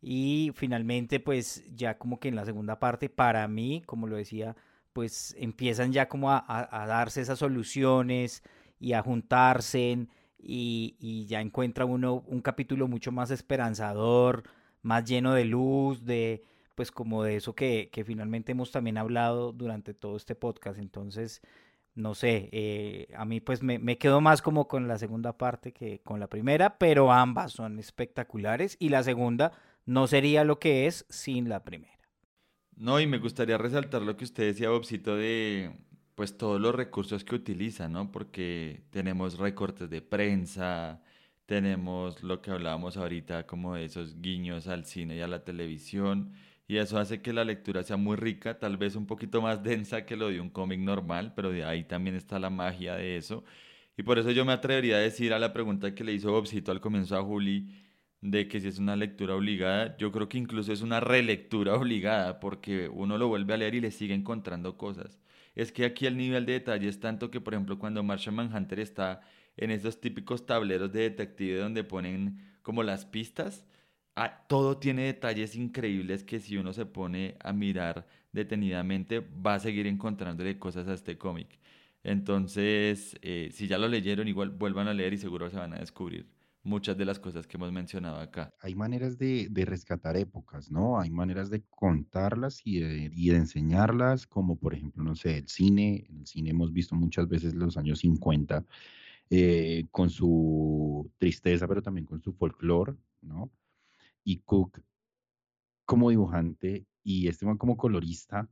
y finalmente pues ya como que en la segunda parte para mí, como lo decía, pues empiezan ya como a, a- a darse esas soluciones y a juntarse y, y ya encuentra uno un capítulo mucho más esperanzador, más lleno de luz, de pues como de eso que, que finalmente hemos también hablado durante todo este podcast. Entonces, no sé, eh, a mí pues me, me quedo más como con la segunda parte que con la primera, pero ambas son espectaculares y la segunda no sería lo que es sin la primera. No, y me gustaría resaltar lo que usted decía, Bobcito, de pues todos los recursos que utiliza, ¿no? Porque tenemos recortes de prensa, tenemos lo que hablábamos ahorita, como de esos guiños al cine y a la televisión, y eso hace que la lectura sea muy rica, tal vez un poquito más densa que lo de un cómic normal, pero de ahí también está la magia de eso. Y por eso yo me atrevería a decir a la pregunta que le hizo Bobcito al comienzo a Juli, de que si es una lectura obligada, yo creo que incluso es una relectura obligada, porque uno lo vuelve a leer y le sigue encontrando cosas. Es que aquí el nivel de detalle es tanto que, por ejemplo, cuando Martian Manhunter está en esos típicos tableros de detective donde ponen como las pistas, ah, todo tiene detalles increíbles que si uno se pone a mirar detenidamente va a seguir encontrándole cosas a este cómic. Entonces, eh, si ya lo leyeron, igual vuelvan a leer y seguro se van a descubrir muchas de las cosas que hemos mencionado acá. Hay maneras de, de rescatar épocas, ¿no? Hay maneras de contarlas y de, y de enseñarlas, como por ejemplo, no sé, el cine. En el cine hemos visto muchas veces los años cincuenta eh, con su tristeza, pero también con su folclore, ¿no? Y Cook como dibujante y Esteban como colorista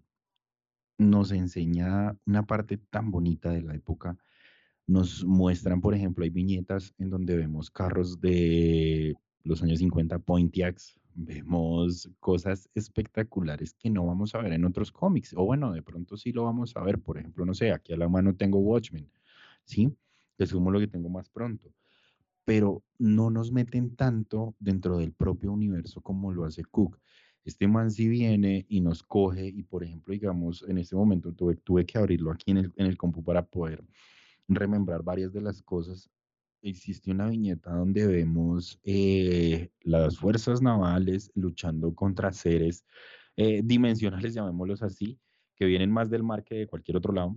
nos enseña una parte tan bonita de la época. Nos muestran, por ejemplo, hay viñetas en donde vemos carros de los años cincuenta, Pontiacs, vemos cosas espectaculares que no vamos a ver en otros cómics, o bueno, de pronto sí lo vamos a ver, por ejemplo, no sé, aquí a la mano tengo Watchmen, ¿sí? Que es como lo que tengo más pronto, pero no nos meten tanto dentro del propio universo como lo hace Cook. Este man sí viene y nos coge y, por ejemplo, digamos, en este momento tuve, tuve que abrirlo aquí en el, en el compu para poder remembrar varias de las cosas. Existe una viñeta donde vemos eh, las fuerzas navales luchando contra seres eh, dimensionales, llamémoslos así, que vienen más del mar que de cualquier otro lado,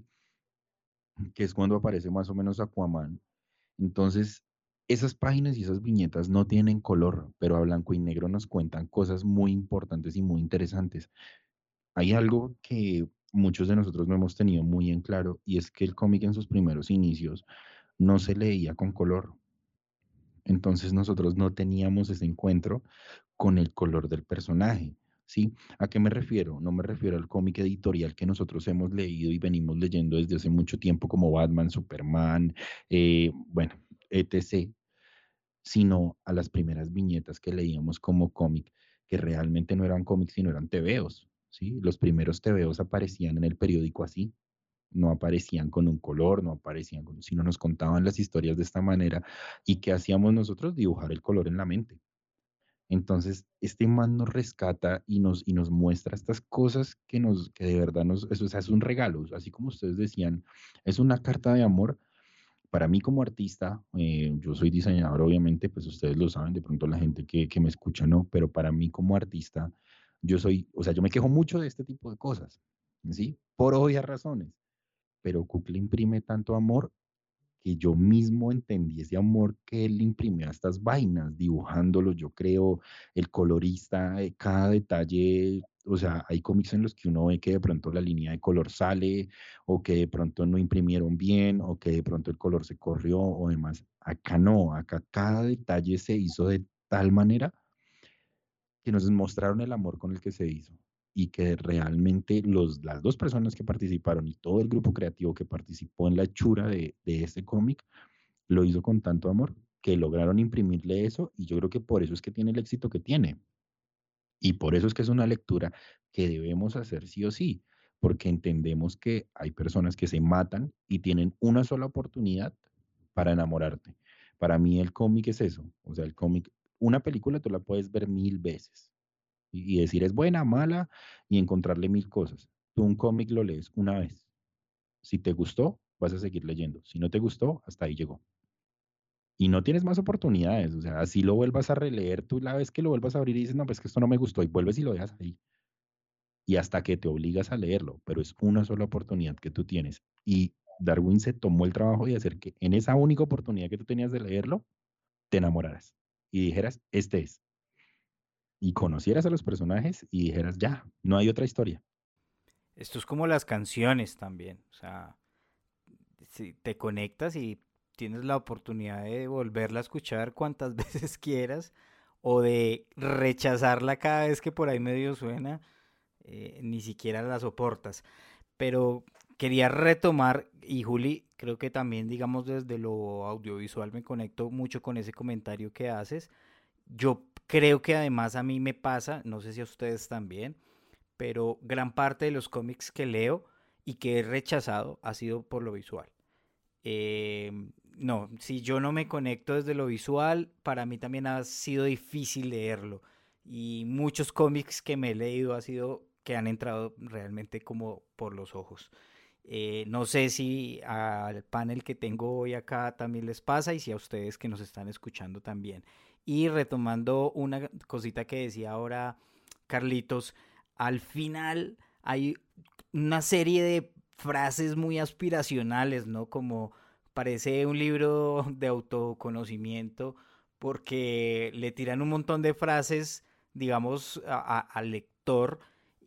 que es cuando aparece más o menos Aquaman. Entonces, esas páginas y esas viñetas no tienen color, pero a blanco y negro nos cuentan cosas muy importantes y muy interesantes. Hay algo que muchos de nosotros no hemos tenido muy en claro y es que el cómic en sus primeros inicios no se leía con color. Entonces nosotros no teníamos ese encuentro con el color del personaje, ¿sí? ¿A qué me refiero? No me refiero al cómic editorial que nosotros hemos leído y venimos leyendo desde hace mucho tiempo como Batman, Superman, eh, bueno, etcétera, sino a las primeras viñetas que leíamos como cómic, que realmente no eran cómics, sino eran tebeos, ¿sí? Los primeros tebeos aparecían en el periódico así, no aparecían con un color, no aparecían con, sino nos contaban las historias de esta manera. ¿Y qué hacíamos nosotros? Dibujar el color en la mente. Entonces, este man nos rescata y nos, y nos muestra estas cosas que, nos, que de verdad nos, eso, o sea, es un regalo, así como ustedes decían, es una carta de amor. Para mí como artista, eh, yo soy diseñador, obviamente, pues ustedes lo saben, de pronto la gente que, que me escucha no, pero para mí como artista, yo soy, o sea, yo me quejo mucho de este tipo de cosas, ¿sí? Por obvias razones, pero Cook le imprime tanto amor que yo mismo entendí ese amor que él imprimió a estas vainas, dibujándolo, yo creo, el colorista, eh, cada detalle, o sea, hay cómics en los que uno ve que de pronto la línea de color sale, o que de pronto no imprimieron bien, o que de pronto el color se corrió, o demás. Acá no, acá cada detalle se hizo de tal manera que nos mostraron el amor con el que se hizo y que realmente los, las dos personas que participaron y todo el grupo creativo que participó en la hechura de, de este cómic lo hizo con tanto amor que lograron imprimirle eso y yo creo que por eso es que tiene el éxito que tiene y por eso es que es una lectura que debemos hacer sí o sí, porque entendemos que hay personas que se matan y tienen una sola oportunidad para enamorarte. Para mí el cómic es eso, o sea, el cómic, una película tú la puedes ver mil veces y, y decir es buena, mala y encontrarle mil cosas. Tú un cómic lo lees una vez. Si te gustó, vas a seguir leyendo. Si no te gustó, hasta ahí llegó. Y no tienes más oportunidades, o sea, así lo vuelvas a releer, tú la vez que lo vuelvas a abrir y dices, no, pues que esto no me gustó, y vuelves y lo dejas ahí. Y hasta que te obligas a leerlo, pero es una sola oportunidad que tú tienes. Y Darwin se tomó el trabajo de hacer que en esa única oportunidad que tú tenías de leerlo, te enamoraras y dijeras, este es. Y conocieras a los personajes y dijeras, ya, no hay otra historia. Esto es como las canciones también. O sea, si te conectas y tienes la oportunidad de volverla a escuchar cuantas veces quieras o de rechazarla cada vez que por ahí medio suena, eh, ni siquiera la soportas. Pero quería retomar, y Juli, creo que también, digamos, desde lo audiovisual me conecto mucho con ese comentario que haces. Yo creo que además a mí me pasa, no sé si a ustedes también, pero gran parte de los cómics que leo y que he rechazado ha sido por lo visual. Eh, no, si yo no me conecto desde lo visual, para mí también ha sido difícil leerlo. Y muchos cómics que me he leído ha sido que han entrado realmente como por los ojos. Eh, no sé si al panel que tengo hoy acá también les pasa y si a ustedes que nos están escuchando también. Y retomando una cosita que decía ahora Carlitos, al final hay una serie de frases muy aspiracionales, ¿no? Como parece un libro de autoconocimiento porque le tiran un montón de frases, digamos, a- a- al lector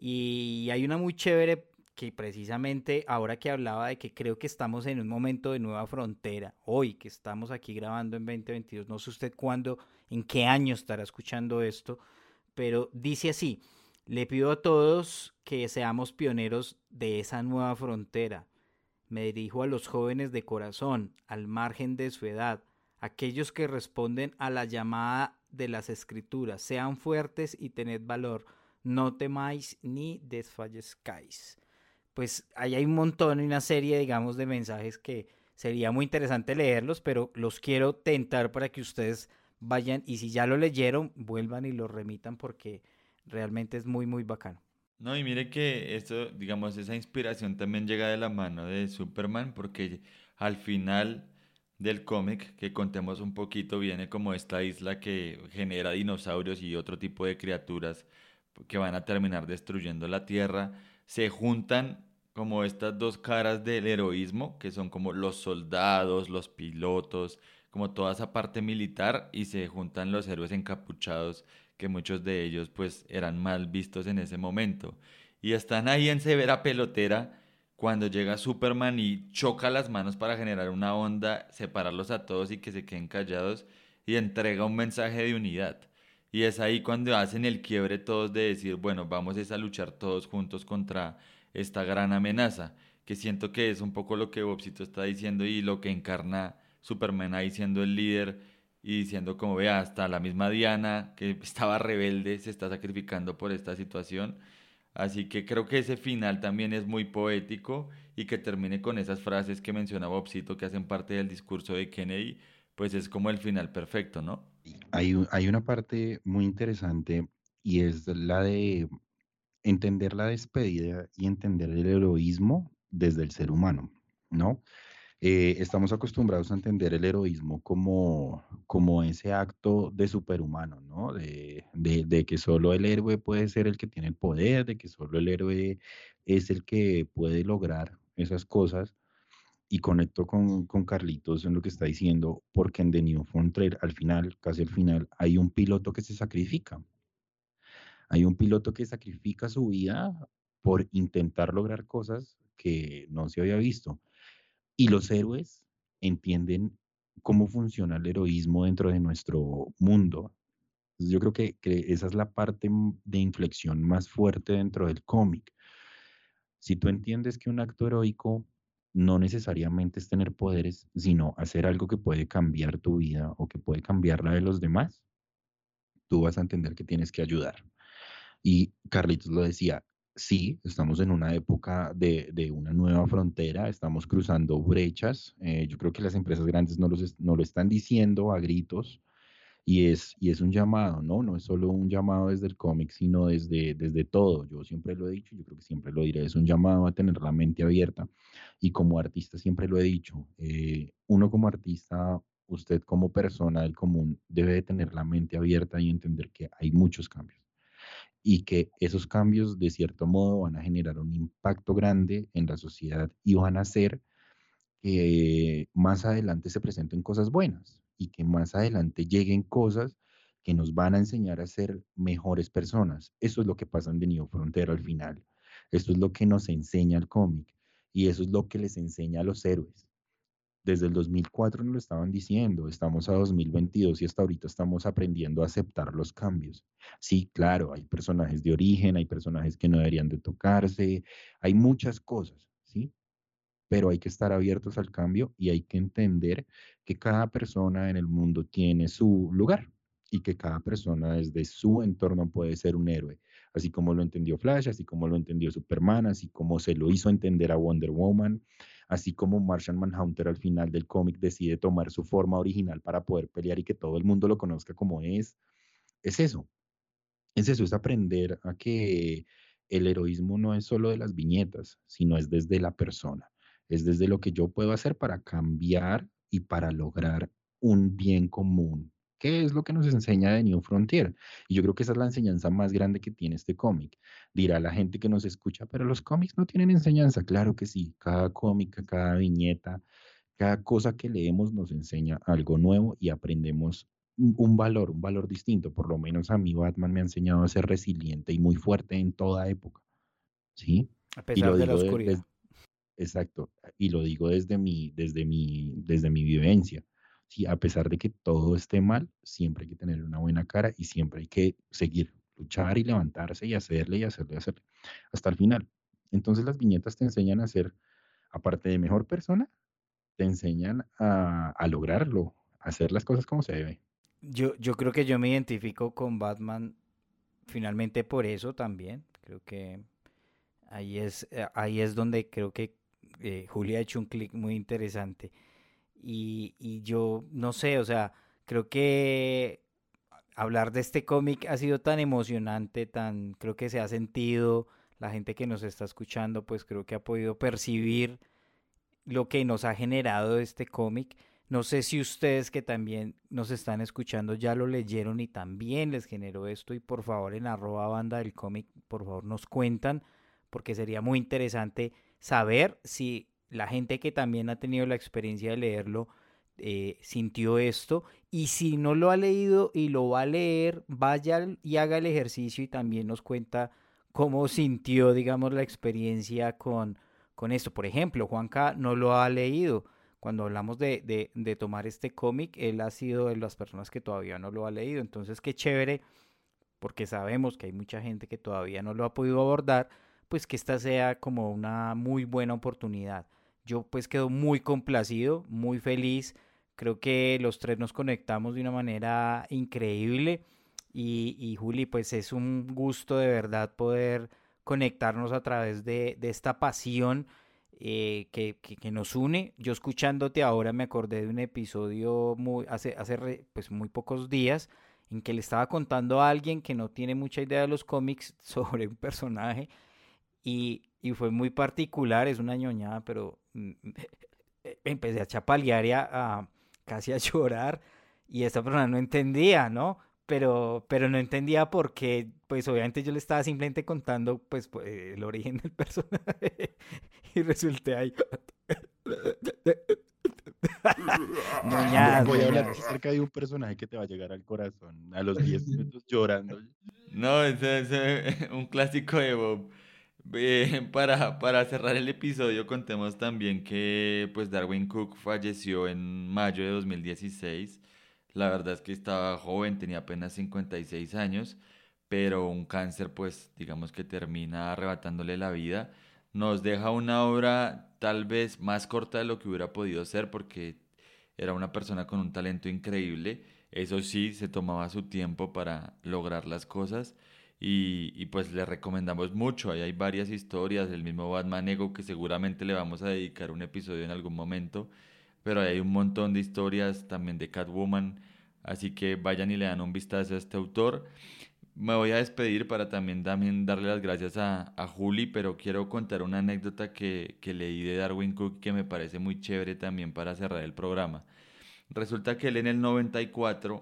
y hay una muy chévere que precisamente ahora que hablaba de que creo que estamos en un momento de nueva frontera, hoy que estamos aquí grabando en veinte veintidós, no sé usted cuándo, en qué año estará escuchando esto, pero dice así: le pido a todos que seamos pioneros de esa nueva frontera. Me dirijo a los jóvenes de corazón, al margen de su edad, aquellos que responden a la llamada de las escrituras. Sean fuertes y tened valor. No temáis ni desfallezcáis. Pues ahí hay un montón y una serie, digamos, de mensajes que sería muy interesante leerlos, pero los quiero tentar para que ustedes vayan y si ya lo leyeron, vuelvan y lo remitan porque realmente es muy, muy bacano. No, y mire que esto, digamos, esa inspiración también llega de la mano de Superman, porque al final del cómic, que contemos un poquito, viene como esta isla que genera dinosaurios y otro tipo de criaturas que van a terminar destruyendo la Tierra. Se juntan como estas dos caras del heroísmo, que son como los soldados, los pilotos, como toda esa parte militar, y se juntan los héroes encapuchados que muchos de ellos pues eran mal vistos en ese momento. Y están ahí en severa pelotera cuando llega Superman y choca las manos para generar una onda, separarlos a todos y que se queden callados y entrega un mensaje de unidad. Y es ahí cuando hacen el quiebre todos de decir, bueno, vamos es a luchar todos juntos contra esta gran amenaza, que siento que es un poco lo que Bobcito está diciendo y lo que encarna Superman ahí siendo el líder y diciendo como vea, hasta la misma Diana, que estaba rebelde, se está sacrificando por esta situación. Así que creo que ese final también es muy poético y que termine con esas frases que mencionaba Bobcito que hacen parte del discurso de Kennedy, pues es como el final perfecto, ¿no? Hay, un- hay una parte muy interesante y es la de entender la despedida y entender el heroísmo desde el ser humano, ¿no? Eh, estamos acostumbrados a entender el heroísmo como, como ese acto de superhumano, ¿no? De, de, de que solo el héroe puede ser el que tiene el poder, de que solo el héroe es el que puede lograr esas cosas. Y conecto con, con Carlitos en lo que está diciendo, porque en The New Frontier, al final, casi al final, hay un piloto que se sacrifica. Hay un piloto que sacrifica su vida por intentar lograr cosas que no se había visto. Y los héroes entienden cómo funciona el heroísmo dentro de nuestro mundo. Entonces, yo creo que, que esa es la parte m- de inflexión más fuerte dentro del cómic. Si tú entiendes que un acto heroico no necesariamente es tener poderes, sino hacer algo que puede cambiar tu vida o que puede cambiar la de los demás, tú vas a entender que tienes que ayudar. Y Carlitos lo decía, sí, estamos en una época de, de una nueva frontera, estamos cruzando brechas. Eh, yo creo que las empresas grandes no, los, es- no lo están diciendo a gritos y es, y es un llamado, ¿no? No es solo un llamado desde el cómic, sino desde, desde todo. Yo siempre lo he dicho, yo creo que siempre lo diré, es un llamado a tener la mente abierta. Y como artista siempre lo he dicho, eh, uno como artista, usted como persona del común debe de tener la mente abierta y entender que hay muchos cambios y que esos cambios de cierto modo van a generar un impacto grande en la sociedad y van a hacer que más adelante se presenten cosas buenas y que más adelante lleguen cosas que nos van a enseñar a ser mejores personas. Eso es lo que pasa en The New Frontier al final. Esto es lo que nos enseña el cómic y eso es lo que les enseña a los héroes. Desde el dos mil cuatro nos lo estaban diciendo, estamos a dos mil veintidós y hasta ahorita estamos aprendiendo a aceptar los cambios. Sí, claro, hay personajes de origen, hay personajes que no deberían de tocarse, hay muchas cosas, ¿sí? Pero hay que estar abiertos al cambio y hay que entender que cada persona en el mundo tiene su lugar y que cada persona desde su entorno puede ser un héroe, así como lo entendió Flash, así como lo entendió Superman, así como se lo hizo entender a Wonder Woman, así como Martian Manhunter al final del cómic decide tomar su forma original para poder pelear y que todo el mundo lo conozca como es. Es eso, es eso, es aprender a que el heroísmo no es solo de las viñetas, sino es desde la persona, es desde lo que yo puedo hacer para cambiar y para lograr un bien común. ¿Qué es lo que nos enseña The New Frontier? Y yo creo que esa es la enseñanza más grande que tiene este cómic. Dirá la gente que nos escucha, pero los cómics no tienen enseñanza. Claro que sí, cada cómic, cada viñeta, cada cosa que leemos nos enseña algo nuevo y aprendemos un un valor, un valor distinto. Por lo menos a mí Batman me ha enseñado a ser resiliente y muy fuerte en toda época, ¿sí? A Y lo pesar de la digo de- oscuridad. des- exacto, y lo digo desde mi, desde mi, desde mi vivencia. Sí, a pesar de que todo esté mal, siempre hay que tener una buena cara y siempre hay que seguir, luchar y levantarse y hacerle y hacerle y hacerle hasta el final. Entonces las viñetas te enseñan a ser, aparte de mejor persona, te enseñan a, a lograrlo, a hacer las cosas como se debe. Yo, yo creo que yo me identifico con Batman finalmente por eso también. Creo que ahí es, eh, ahí es donde creo que eh, Julia ha hecho un clic muy interesante. Y, y yo no sé, o sea, creo que hablar de este cómic ha sido tan emocionante, tan, creo que se ha sentido, la gente que nos está escuchando, pues creo que ha podido percibir lo que nos ha generado este cómic. No sé si ustedes que también nos están escuchando ya lo leyeron y también les generó esto y por favor en arroba banda del cómic, por favor nos cuentan porque sería muy interesante saber si la gente que también ha tenido la experiencia de leerlo eh, sintió esto y si no lo ha leído y lo va a leer, vaya y haga el ejercicio y también nos cuenta cómo sintió, digamos, la experiencia con, con esto. Por ejemplo, Juanca no lo ha leído. Cuando hablamos de, de, de tomar este cómic, él ha sido de las personas que todavía no lo ha leído. Entonces, qué chévere, porque sabemos que hay mucha gente que todavía no lo ha podido abordar, pues que esta sea como una muy buena oportunidad. Yo pues quedo muy complacido, muy feliz. Creo que los tres nos conectamos de una manera increíble. Y, y Juli, pues es un gusto de verdad poder conectarnos a través de, de esta pasión eh, que, que, que, nos une. Yo escuchándote ahora me acordé de un episodio muy, hace, hace re, pues muy pocos días en que le estaba contando a alguien que no tiene mucha idea de los cómics sobre un personaje y, y fue muy particular, es una ñoñada, pero mm, empecé a chapalear y a, a casi a llorar y esta persona no entendía, ¿no? Pero, pero no entendía por qué, pues obviamente yo le estaba simplemente contando pues, pues el origen del personaje y resulté ahí. Vo- Ñoñadas, Voy a hablar ñoñadas. acerca de un personaje que te va a llegar al corazón a los diez minutos llorando. No, ese es un clásico de Bob. Eh, para, para cerrar el episodio, contemos también que pues Darwin Cook falleció en mayo de dos mil dieciséis. La verdad es que estaba joven, tenía apenas cincuenta y seis años, pero un cáncer pues digamos que termina arrebatándole la vida. Nos deja una obra tal vez más corta de lo que hubiera podido ser porque era una persona con un talento increíble. Eso sí, se tomaba su tiempo para lograr las cosas y, y pues le recomendamos mucho. Ahí hay varias historias, el mismo Batman Ego que seguramente le vamos a dedicar un episodio en algún momento, pero ahí hay un montón de historias también de Catwoman, así que vayan y le dan un vistazo a este autor. Me voy a despedir para también, también darle las gracias a, a Juli, pero quiero contar una anécdota que, que leí de Darwin Cook que me parece muy chévere también para cerrar el programa. Resulta que él en el noventa y cuatro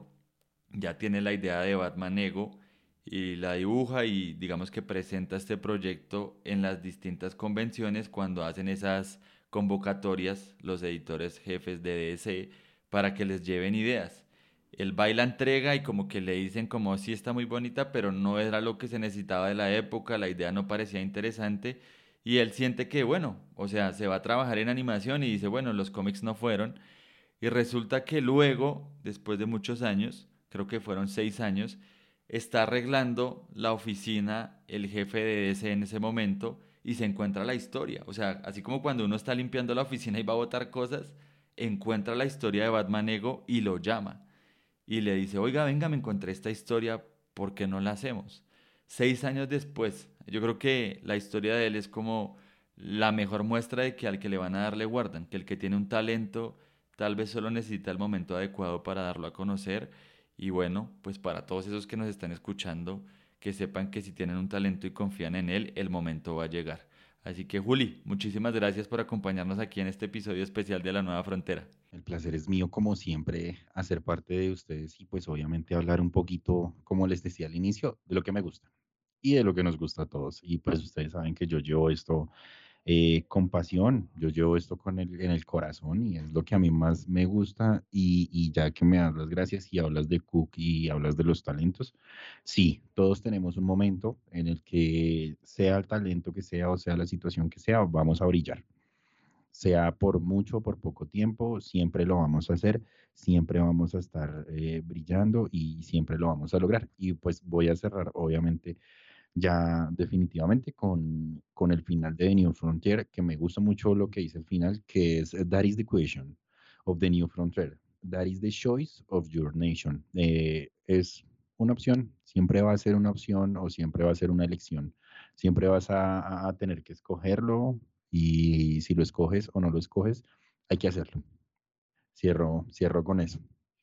ya tiene la idea de Batman Ego y la dibuja y digamos que presenta este proyecto en las distintas convenciones cuando hacen esas convocatorias los editores jefes de D C para que les lleven ideas. Él va y la entrega y como que le dicen como sí está muy bonita, pero no era lo que se necesitaba de la época, la idea no parecía interesante y él siente que bueno, o sea, se va a trabajar en animación y dice bueno, los cómics no fueron y resulta que luego, después de muchos años, creo que fueron seis años, está arreglando la oficina el jefe de D C en ese momento y se encuentra la historia. O sea, así como cuando uno está limpiando la oficina y va a botar cosas, encuentra la historia de Batman Ego y lo llama. Y le dice, oiga, venga, me encontré esta historia, ¿por qué no la hacemos? Seis años después, yo creo que la historia de él es como la mejor muestra de que al que le van a dar le guardan, que el que tiene un talento tal vez solo necesita el momento adecuado para darlo a conocer. Y bueno, pues para todos esos que nos están escuchando, que sepan que si tienen un talento y confían en él, el momento va a llegar. Así que Juli, muchísimas gracias por acompañarnos aquí en este episodio especial de La Nueva Frontera. El placer es mío, como siempre, hacer parte de ustedes y pues obviamente hablar un poquito, como les decía al inicio, de lo que me gusta y de lo que nos gusta a todos. Y pues ustedes saben que yo llevo esto eh, con pasión, yo llevo esto con el, en el corazón y es lo que a mí más me gusta. Y, y ya que me das las gracias y hablas de Cook y hablas de los talentos, sí, todos tenemos un momento en el que sea el talento que sea o sea la situación que sea, vamos a brillar. Sea por mucho o por poco tiempo, siempre lo vamos a hacer, siempre vamos a estar eh, brillando y siempre lo vamos a lograr. Y pues voy a cerrar, obviamente, ya definitivamente con, con el final de The New Frontier, que me gusta mucho lo que dice el final, que es That is the question of the New Frontier. That is the choice of your nation. Eh, es una opción, siempre va a ser una opción o siempre va a ser una elección. Siempre vas a, a tener que escogerlo y si lo escoges o no lo escoges, hay que hacerlo. Cierro, cierro con eso.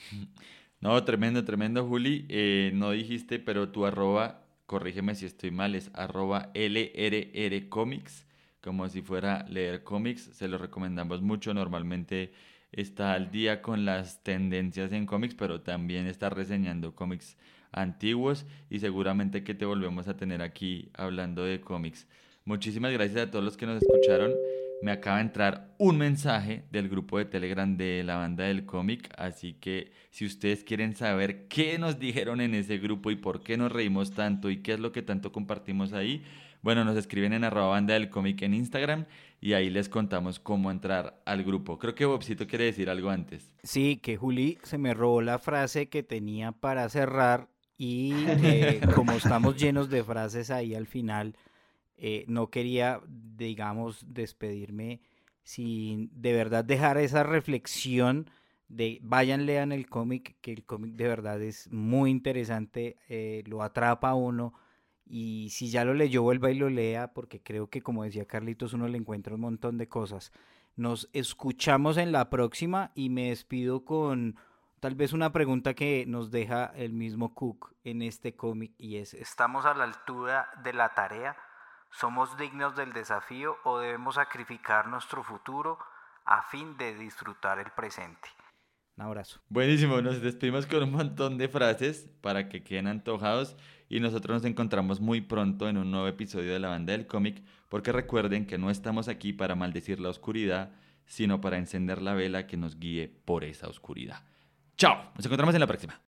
No, tremendo, tremendo, Juli. Eh, no dijiste, pero tu arroba, corrígeme si estoy mal, es arroba L R R Comics, como si fuera leer cómics. Se lo recomendamos mucho. Normalmente está al día con las tendencias en cómics, pero también está reseñando cómics antiguos y seguramente que te volvemos a tener aquí hablando de cómics. Muchísimas gracias a todos los que nos escucharon. Me acaba de entrar un mensaje del grupo de Telegram de la banda del cómic, así que si ustedes quieren saber qué nos dijeron en ese grupo y por qué nos reímos tanto y qué es lo que tanto compartimos ahí, bueno, nos escriben en arroba banda del cómic en Instagram y ahí les contamos cómo entrar al grupo. Creo que Bobcito quiere decir algo antes. Sí, que Juli se me robó la frase que tenía para cerrar y eh, como estamos llenos de frases ahí al final, eh, no quería, digamos, despedirme sin de verdad dejar esa reflexión de vayan, lean el cómic, que el cómic de verdad es muy interesante, eh, lo atrapa a uno y si ya lo leyó, vuelva y lo lea porque creo que como decía Carlitos, uno le encuentra un montón de cosas. Nos escuchamos en la próxima y me despido con tal vez una pregunta que nos deja el mismo Cook en este cómic y es, ¿estamos a la altura de la tarea? ¿Somos dignos del desafío o debemos sacrificar nuestro futuro a fin de disfrutar el presente? Un abrazo. Buenísimo, nos despedimos con un montón de frases para que queden antojados y nosotros nos encontramos muy pronto en un nuevo episodio de la banda del cómic, porque recuerden que no estamos aquí para maldecir la oscuridad, sino para encender la vela que nos guíe por esa oscuridad. Chao, nos encontramos en la próxima.